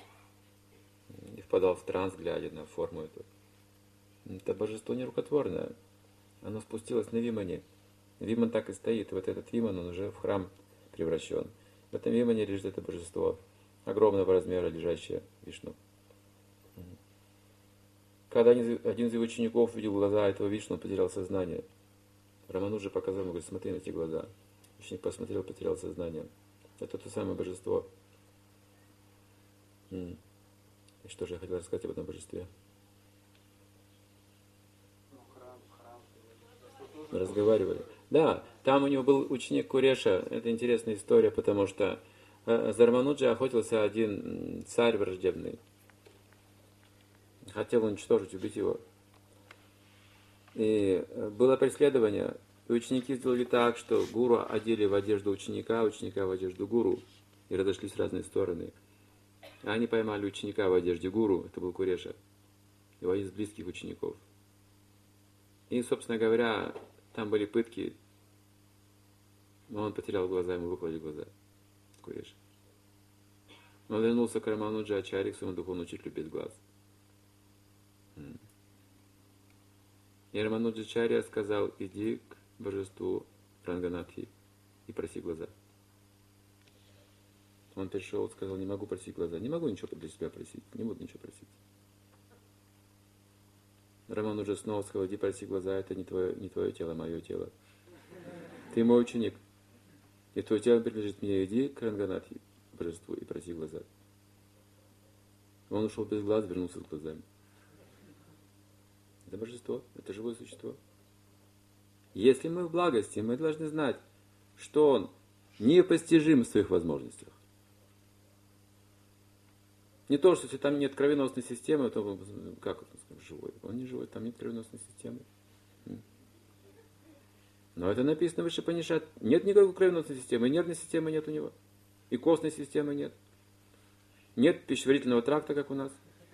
и впадал в транс, глядя на форму эту. Это божество нерукотворное. Оно спустилось на Вимане. Виман так и стоит. Вот этот Виман, он уже в храм превращен. В этом Вимане лежит это божество, огромного размера, лежащее Вишну. Когда один из его учеников видел глаза этого Вишну, он потерял сознание. Рамануджа показал ему, говорит, смотри на эти глаза. Ученик посмотрел, потерял сознание. Это то самое божество. И что же я хотел рассказать об этом божестве? Разговаривали. Да, там у него был ученик Куреша. Это интересная история, потому что за Рамануджа охотился один царь враждебный. Хотел уничтожить, убить его. И было преследование. И ученики сделали так, что гуру одели в одежду ученика, ученика в одежду гуру. И разошлись в разные стороны. А они поймали ученика в одежде гуру, это был Куреша, его из близких учеников. И, собственно говоря, там были пытки. Но он потерял глаза, ему выкололи глаза. Куреша. Он вернулся к Рамануджа Ачарье, к своему духовному учителю без глаз. И Рамануджа Ачарья сказал, иди к божеству Ранганатхи и проси глаза. Он пришел, сказал, не могу просить глаза. Не могу ничего для себя просить, не буду ничего просить. Рамануджа снова сказал, иди проси глаза, это не твое тело, мое тело. Ты мой ученик. И твое тело принадлежит мне, иди к Ранганатхи, божеству, и проси глаза. Он ушел без глаз, вернулся с глазами. Это божество, это живое существо. Если мы в благости, мы должны знать, что он непостижим в своих возможностях. Не то, что если там нет кровеносной системы, то как он живой? Он не живой, там нет кровеносной системы. Но это написано выше Панишат. Нет никакой кровеносной системы, и нервной системы нет у него, и костной системы нет. Нет пищеварительного тракта, как у нас.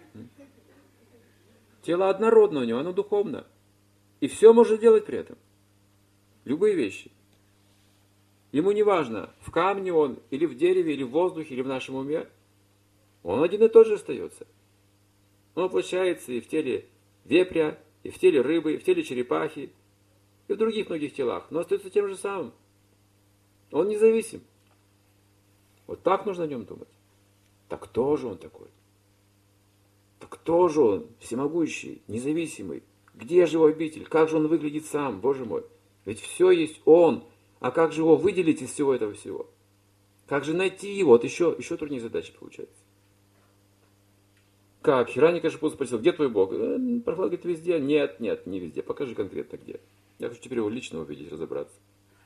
Тело однородно у него, оно духовно. И все может делать при этом. Любые вещи. Ему не важно, в камне он, или в дереве, или в воздухе, или в нашем уме. Он один и тот же остается. Он воплощается и в теле вепря, и в теле рыбы, и в теле черепахи, и в других многих телах, но остается тем же самым. Он независим. Вот так нужно о нем думать. Так кто же он такой? Так кто же он, всемогущий, независимый? Где же его обитель? Как же он выглядит сам, Боже мой? Ведь все есть он. А как же его выделить из всего этого всего? Как же найти его? Вот еще труднее задача получается. Как? Хираникашипу спросил, где твой Бог? Прохлад говорит, везде. Нет, не везде. Покажи конкретно где. Я хочу теперь его лично увидеть, разобраться.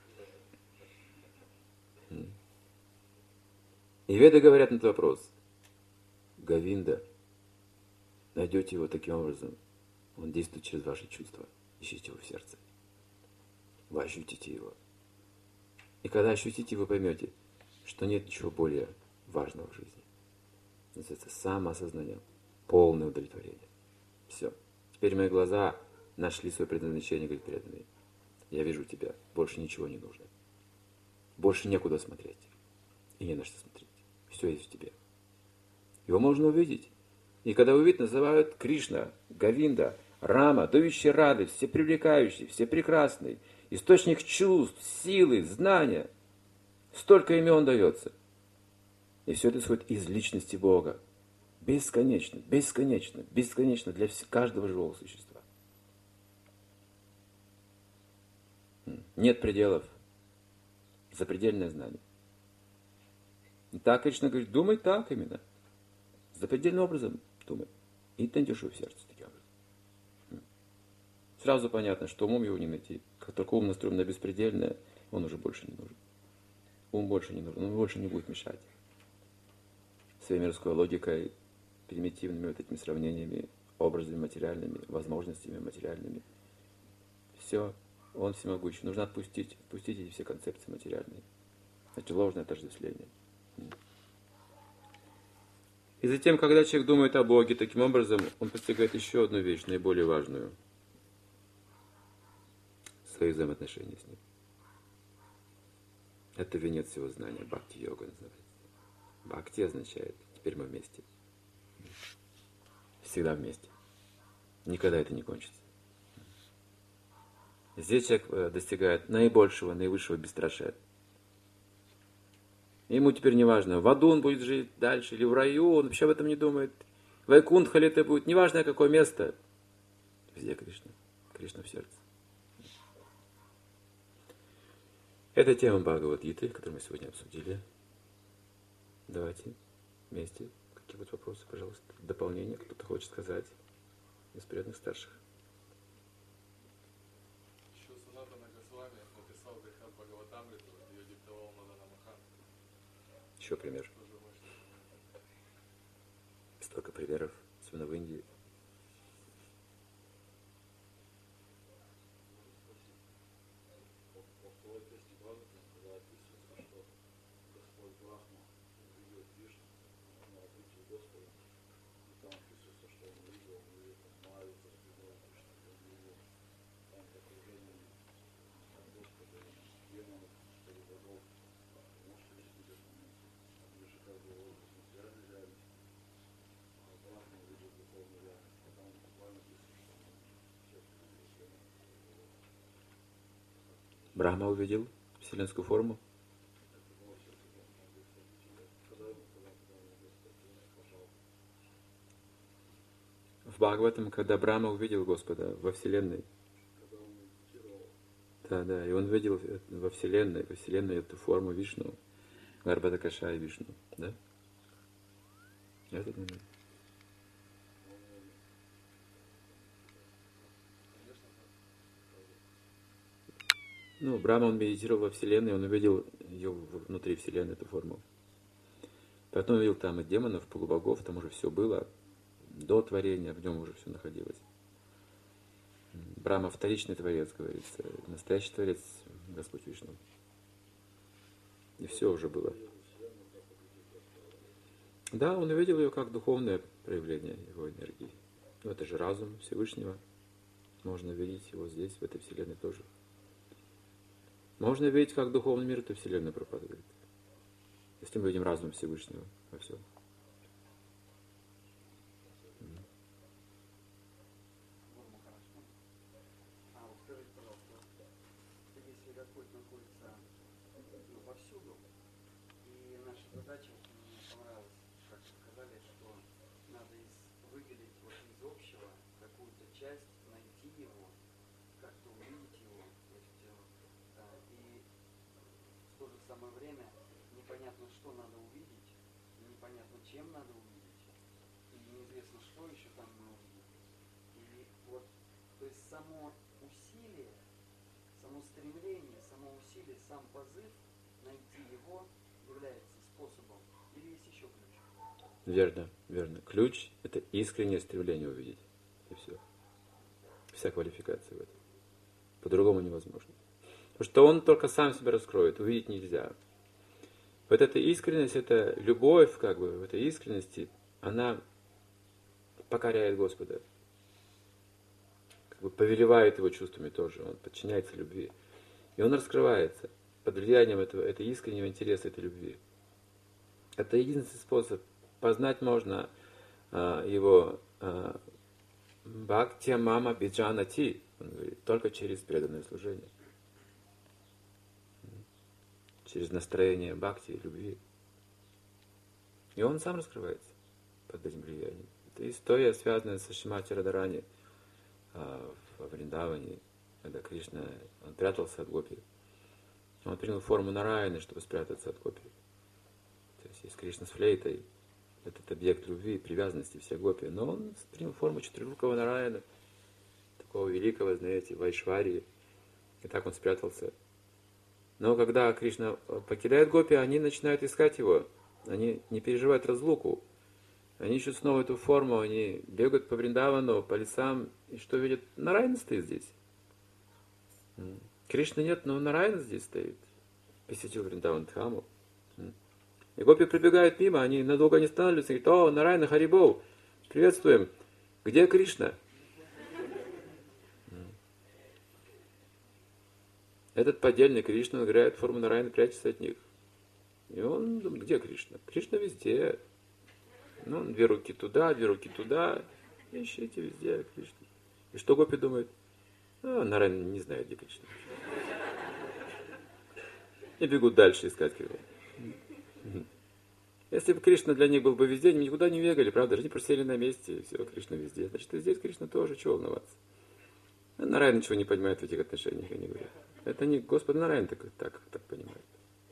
И веды говорят на этот вопрос. Говинда, найдете его таким образом. Он действует через ваши чувства. Ищите его в сердце. Вы ощутите его. И когда ощутите, вы поймете, что нет ничего более важного в жизни. Называется самоосознание. Полное удовлетворение. Все. Теперь мои глаза нашли свое предназначение, говорит преданный. Я вижу тебя. Больше ничего не нужно. Больше некуда смотреть. И не на что смотреть. Все есть в тебе. Его можно увидеть. И когда увидят, называют Кришна, Говинда, Рама, дающий радость, всепривлекающий, всепрекрасный, источник чувств, силы, знания. Столько имен дается. И все это исходит из личности Бога. Бесконечно, бесконечно, бесконечно для каждого живого существа. Нет пределов. Запредельное знание. И так Кришна говорит, думай так именно. Запредельным образом думай. И ты найдешь его в сердце таким образом. Сразу понятно, что умом его не найти. Как только ум настроен на беспредельное, он уже больше не нужен. Ум больше не нужен, он больше не будет мешать. Своей мирской логикой, примитивными вот этими сравнениями, образами материальными, возможностями материальными. Все, он всемогущий. Нужно отпустить эти все концепции материальные. Это ложное отождествление. И затем, когда человек думает о Боге, таким образом, он постигает еще одну вещь, наиболее важную. Свои взаимоотношения с Ним. Это венец всего знания. Бхакти-йога называется. Бхакти означает, теперь мы вместе. Всегда вместе. Никогда это не кончится. Здесь человек достигает наибольшего, наивысшего бесстрашия. Ему теперь не важно, в аду он будет жить дальше или в раю, он вообще об этом не думает. В Вайкунтха ли это будет, неважно какое место. Везде Кришна. Кришна в сердце. Это тема Бхагавад-гиты, которую мы сегодня обсудили. Давайте вместе. Какие будут вопросы, пожалуйста? Дополнения, кто-то хочет сказать из преданных старших. Еще Санатана Госвами написал Брихад Бхагаватамриту, ее диктовал Мадана Махан. Еще пример. Столько примеров, особенно в Индии. Брахма увидел вселенскую форму. В Бхагаватам, когда Брахма увидел Господа во Вселенной. Да, и он увидел во Вселенной эту форму Вишну, Гарбхадакашая Вишну, да? Этот момент. Брахма, он медитировал во Вселенной, он увидел ее внутри Вселенной, эту форму. Потом увидел там и демонов, полубогов, там уже все было. До творения, в нем уже все находилось. Брахма вторичный творец, говорится. Настоящий творец Господь Вишну. И все уже было. Да, он увидел ее как духовное проявление его энергии. Это же разум Всевышнего. Можно видеть его здесь, в этой Вселенной тоже. Можно видеть, как духовный мир эту Вселенную пропадает. Если мы видим разум Всевышнего во всем. Скажите, пожалуйста, если Господь находится повсюду, и наша задача, мне понравилось, как вы сказали, что надо из выделить вот из общего какую-то часть, найти его, как-то увидеть его, то есть, и в то же самое время непонятно, что надо увидеть, непонятно, чем надо увидеть, и неизвестно, что еще там мы увидим. И вот, то есть само усилие, само стремление, само усилие, сам позыв найти его является способом, или есть еще ключ? Верно, верно. Ключ – это искреннее стремление увидеть. И все. Вся квалификация в этом. По-другому невозможно. Потому что он только сам себя раскроет, увидеть нельзя. Вот эта искренность, эта любовь, как бы, в этой искренности, она покоряет Господа. Как бы повелевает его чувствами тоже. Он подчиняется любви. И он раскрывается под влиянием этой искреннего интереса, этой любви. Это единственный способ. Познать можно его бхактия мама биджанати, он говорит, только через преданное служение. Через настроение бхакти, любви. И он сам раскрывается под этим влиянием. Это история, связанная со Шримати Радхарани во Вриндаване, когда Кришна, он прятался от гопи. Он принял форму Нараяны, чтобы спрятаться от гопи. То есть Кришна с флейтой, этот объект любви, привязанности всех гопи. Но он принял форму четырехрукого Нараяна, такого великого, знаете, Вайшварии. И так он спрятался. Но когда Кришна покидает гопи, они начинают искать его. Они не переживают разлуку. Они ищут снова эту форму, они бегают по Вриндавану, по лесам. И что видят? Нараяна стоит здесь. Кришны нет, но Нараяна здесь стоит. Посетил Вриндаван Дхаму. И гопи прибегают мимо, они надолго не останавливаются и говорят: «О, Нараяна, Харибол, приветствуем. Где Кришна?» Этот поддельный Кришна играет форму Нараяны, прячется от них. И он думает: где Кришна? Кришна везде. Ну, две руки туда, ищите везде Кришну. И что гопи думают? Нараяна не знает, где Кришна. И бегут дальше искать Кришну. Если бы Кришна для них был бы везде, они никуда не бегали, правда? Они просто сели на месте, и все, Кришна везде. Значит, и здесь Кришна тоже, чего волноваться? Нараяна ничего не понимает в этих отношениях, они говорят. Это не Господь Нараяна так понимает.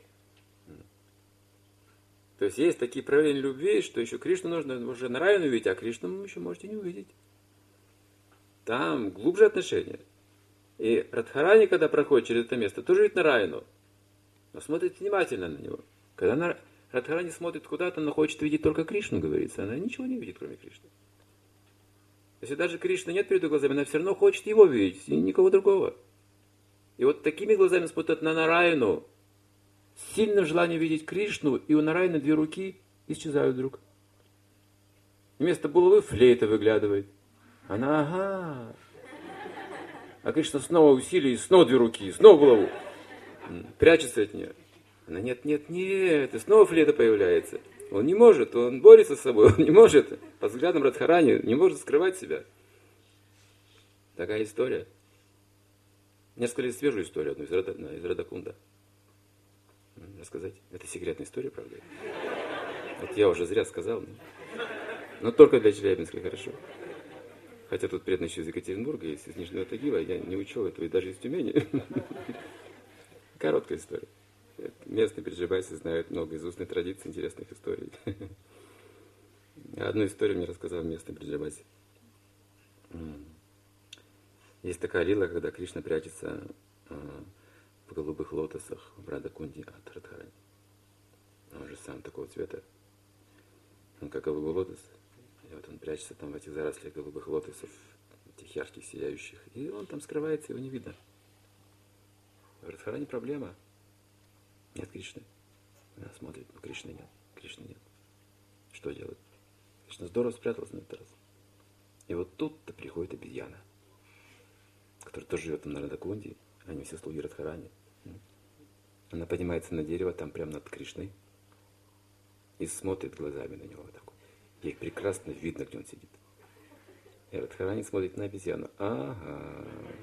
То есть есть такие проявления любви, что еще Кришну нужно уже Нараяну увидеть, а Кришну вы еще можете не увидеть. Там глубже отношения. И Радхарани, когда проходит через это место, тоже видит Нараяну. Но смотрит внимательно на него. Когда Радхарани смотрит куда-то, она хочет видеть только Кришну, говорится. Она ничего не видит, кроме Кришны. Если даже Кришны нет перед ее глазами, она все равно хочет его видеть, и никого другого. И вот такими глазами смотрят на Нараяну. Сильное желание видеть Кришну, и у Нараяны две руки исчезают вдруг. Вместо булавы флейта выглядывает. Она, ага. А Кришна снова усилие, и снова две руки, и снова булаву. Прячется от нее. Она, нет, и снова флейта появляется. Он не может, он борется с собой, он не может. Под взглядом Радхарани не может скрывать себя. Такая история. Мне сказали свежую историю одну из Радакунда. Рассказать? Это секретная история, правда? Вот я уже зря сказал. Но только для Челябинска хорошо. Хотя тут преданный еще из Екатеринбурга, из Нижнего Тагила, я не учел этого, и даже из Тюмени. Короткая история. Местные пережибайцы знают много из устной традиции интересных историй. Одну историю мне рассказал местный пережибайцы. Есть такая лила, когда Кришна прячется в голубых лотосах в Радакунде от Радхарани. Он же сам такого цвета. Он как голубой лотос. И вот он прячется там в этих зарослях голубых лотосов, этих ярких, сияющих. И он там скрывается, его не видно. В Радхарани проблема. Нет Кришны. Она смотрит, но Кришны нет. Что делать? Кришна здорово спрятался на этот раз. И вот тут-то приходит обезьяна, которая тоже живет там на Радакунде. Они все слуги Радхарани. Она поднимается на дерево, там прямо над Кришной, и смотрит глазами на него вот так вот. Ей прекрасно видно, где он сидит. И Радхарани смотрит на обезьяну. Ага.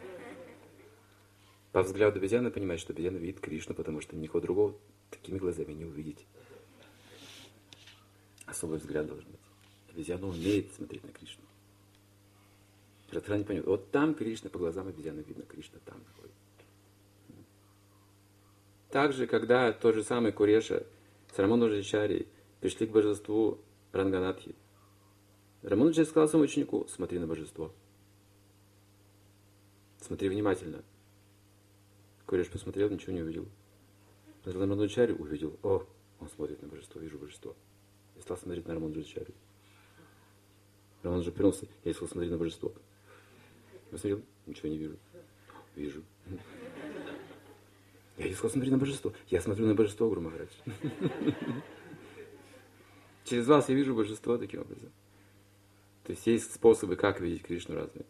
По взгляду обезьяны понимает, что обезьяна видит Кришну, потому что никого другого такими глазами не увидеть. Особый взгляд должен быть. Обезьяна умеет смотреть на Кришну. Радхарани поймет, вот там Кришна, по глазам обезьяны видно, Кришна там находится. Также, когда тот же самый Куреша с Рамануджачарьей пришли к божеству Ранганатхи, Рамануджачарья сказал своему ученику, смотри на божество. Смотри внимательно. Куреш посмотрел, ничего не увидел. Рамануджачарью увидел, о, он смотрит на божество, вижу божество. И стал смотреть на Рамануджачарью. Рамануджа принялся, я искал смотреть на божество. Посмотрел, ничего не вижу. Вижу. Я искал смотреть на божество. Я смотрю на божество, Гуру Махарадж. Через вас я вижу божество таким образом. То есть есть способы, как видеть Кришну разные.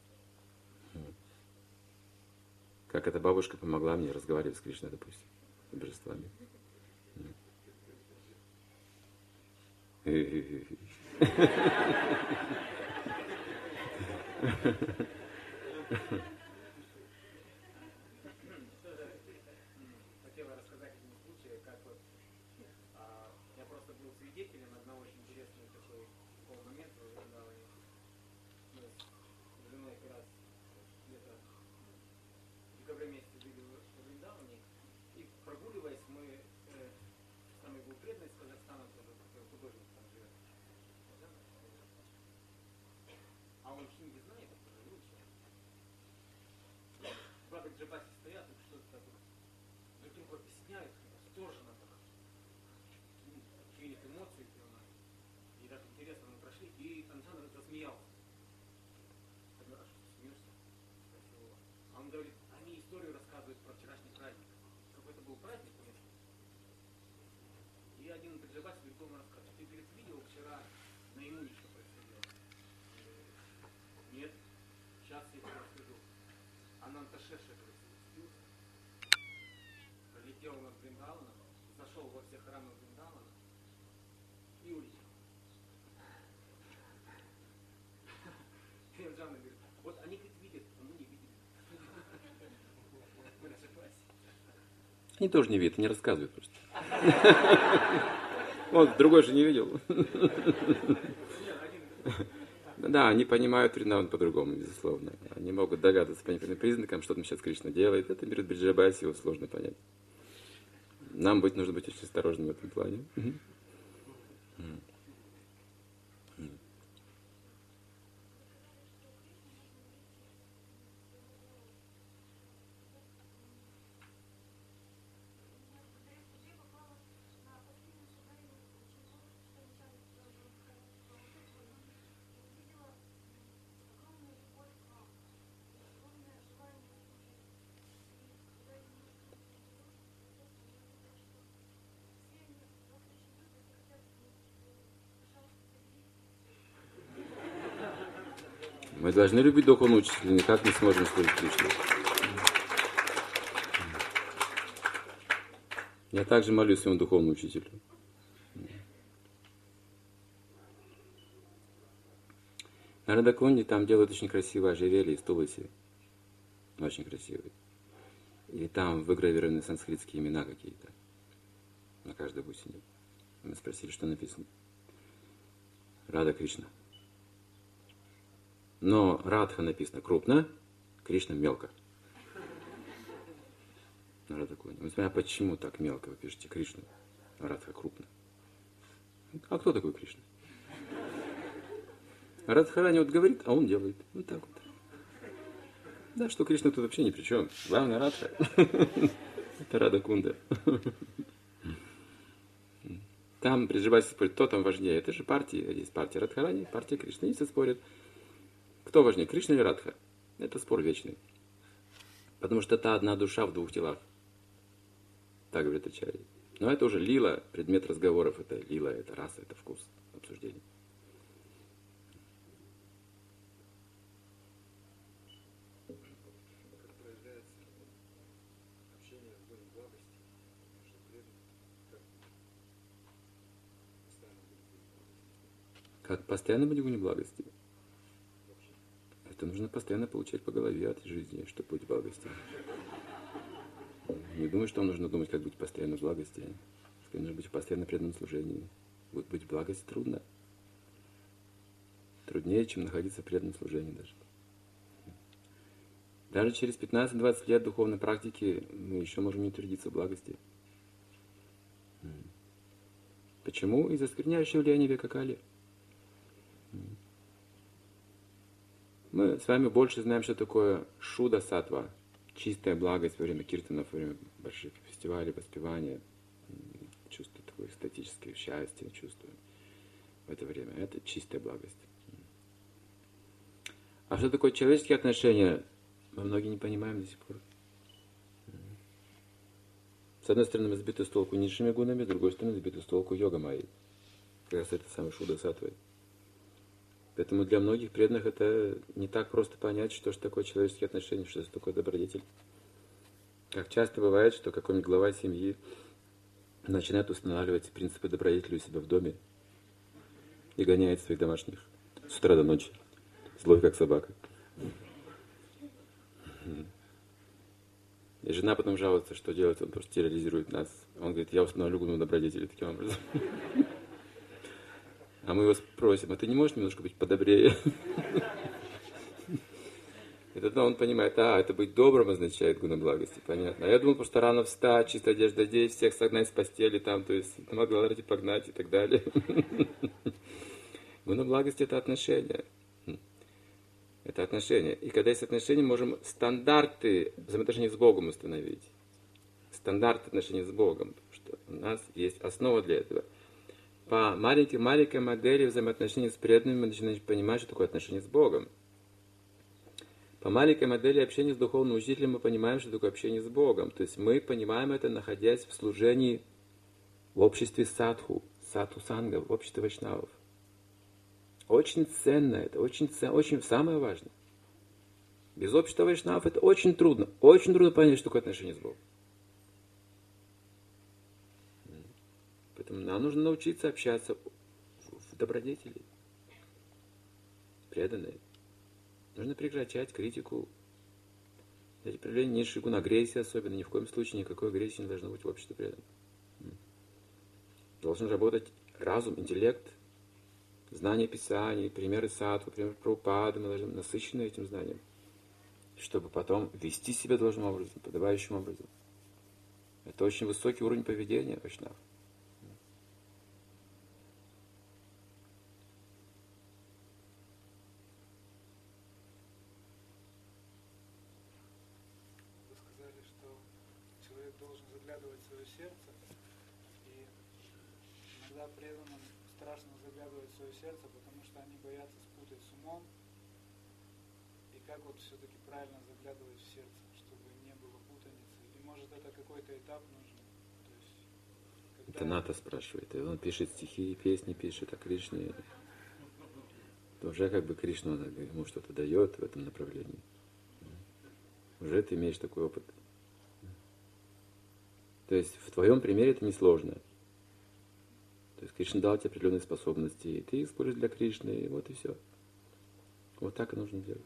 Как эта бабушка помогла мне разговаривать с Кришной, допустим, с божествами. Хотела рассказать один случай, как вот я просто был свидетелем одного очень интересного такого момента в Вриндаване. Мы с женой как раз где-то в декабре месяце были в Вриндаване, и прогуливаясь, мы самый был преданный из Казахстана, тоже такой художник там живет. А он хинди знает, тоже лучше. Браты Джабаси стоят, и что-то так вот друг друга объясняют, восторженно так. Какие-то эмоции прямо. И так интересно, мы прошли, и Танжан засмеялся. Я говорю, а что ты смеешься? Спросил его. А он говорит, они историю рассказывают про вчерашний праздник. Какой-то был праздник у них. И один Джабаси другому рассказывает, ты говорит, видел вчера на ему еще происходило? Нет, сейчас я тебе расскажу. Ананташеша, говорит, спустился, пролетел над Вриндаваном, зашел во все храмы Вриндавана и улетел. И Джана говорит, вот они говорит, видят, а мы не видели. Мы ошибались. Они тоже не видят, не рассказывают просто. Вот, другой же не видел. Да, они понимают Вриндаван по-другому, безусловно. Они могут догадываться по некоторым признакам, что там сейчас Кришна делает. Это мир Бриджабаси, его сложно понять. Нам нужно быть очень осторожным в этом плане. Мы должны любить духовного учителя, никак не сможем служить Кришне. Я также молюсь своему духовному учителю. На Радакунде там делают очень красивое ожерелье из туласи. Очень красивый. И там выгравированы санскритские имена какие-то. На каждой бусине. Мы спросили, что написано. Рада Кришна. Но Радха написано крупно, Кришна мелко. На Радакунде. Мы смотрим, а почему так мелко вы пишете Кришну, а Радха крупно? А кто такой Кришна? Радхарани вот говорит, а он делает. Вот так вот. Да, что Кришна тут вообще ни при чем. Главное Радха. Это Радакунда. Там Бриджабаси спорят, кто там важнее. Это же партия. Есть партия Радхарани, партия Кришны. Они все спорят. Кто важнее, Кришна или Радха? Это спор вечный. Потому что это одна душа в двух телах. Так говорит Ачарья. Но это уже лила, предмет разговоров. Это лила, это раса, это вкус обсуждения. Как постоянно быть в гуне благости? Это нужно постоянно получать по голове от жизни, чтобы быть в благости. Не думаю, что вам нужно думать, как быть постоянно в благости. Нужно быть в постоянно преданном служении. Вот быть в благости трудно. Труднее, чем находиться в преданном служении даже. Даже через 15-20 лет духовной практики мы еще можем не утвердиться в благости. Почему? Из-за скверняющего влияния века Кали. Мы с вами больше знаем, что такое шуда сатва, чистая благость во время киртанов, во время больших фестивалей, воспевания. Чувство такое эстетическое счастье, чувствуем в это время. Это чистая благость. А что такое человеческие отношения, мы многие не понимаем до сих пор. С одной стороны, мы сбиты с толку низшими гунами, с другой стороны, сбиты с толку йога-майей. Как раз это самое шуда сатвой. Поэтому для многих преданных это не так просто понять, что же такое человеческие отношения, что это такое добродетель. Как часто бывает, что какой-нибудь глава семьи начинает устанавливать принципы добродетели у себя в доме и гоняет своих домашних с утра до ночи, злой как собака. И жена потом жалуется, что делать, он просто терроризирует нас. Он говорит, я установлю гуну добродетели таким образом. А мы его спросим, а ты не можешь немножко быть подобрее? И тогда он понимает, это быть добрым означает гуна благости, понятно. А я думал, просто рано встать, чистая одежда одеть, всех согнать с постели, там, то есть на Мангаларати погнать и так далее. Гуна благости — это отношения. Это отношения. И когда есть отношения, можем стандарты взаимоотношений с Богом установить. Стандарты отношений с Богом. Потому что у нас есть основа для этого. По маленькой модели взаимоотношений с преданными мы начинаем понимать, что такое отношение с Богом. По маленькой модели общения с духовным учителем мы понимаем, что такое общение с Богом. То есть мы понимаем это, находясь в служении в обществе садху, садху-санга, в обществе вайшнавов. Очень ценно это, очень самое важное. Без общества вайшнавов это очень трудно понять, что такое отношение с Богом. Поэтому нам нужно научиться общаться в добродетели, преданные. Нужно прекращать критику, эти проявления низшей гун, агрессии особенно. Ни в коем случае никакой агрессии не должно быть в обществе преданных. Должен работать разум, интеллект, знание Писаний, примеры садху, примеры Прабхупады, мы должны насыщены этим знанием, чтобы потом вести себя должным образом, подобающим образом. Это очень высокий уровень поведения вайшнав. Вы сказали, что человек должен заглядывать в свое сердце, и иногда преданным страшно заглядывать в свое сердце, потому что они боятся спутать с умом. И как вот все-таки правильно заглядывать в сердце, чтобы не было путаницы? И может это какой-то этап нужен? То есть, когда... Это Ната спрашивает. И он пишет стихи, песни пишет о Кришне. То уже как бы Кришна ему что-то дает в этом направлении. Уже ты имеешь такой опыт. То есть в твоем примере это несложно. То есть Кришна дал тебе определенные способности, и ты их используешь для Кришны, и вот и все. Вот так и нужно делать.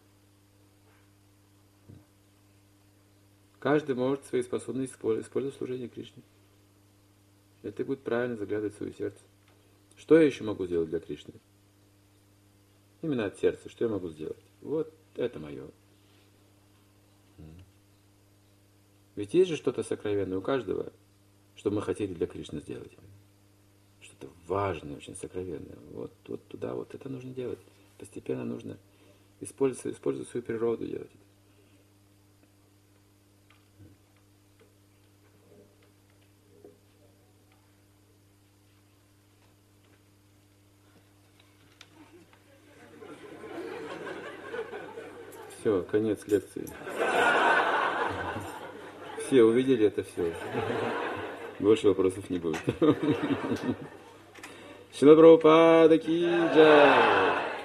Каждый может свои способности использовать в служении Кришне. Это будет правильно заглядывать в свое сердце. Что я еще могу сделать для Кришны? Именно от сердца. Что я могу сделать? Вот это мое. Ведь есть же что-то сокровенное у каждого, что мы хотели для Кришны сделать. Что-то важное, очень сокровенное. Вот туда, вот это нужно делать. Постепенно нужно использовать свою природу, делать это. Все, конец лекции. Все увидели это все. Больше вопросов не будет. Шрила Прабхупада ки джай.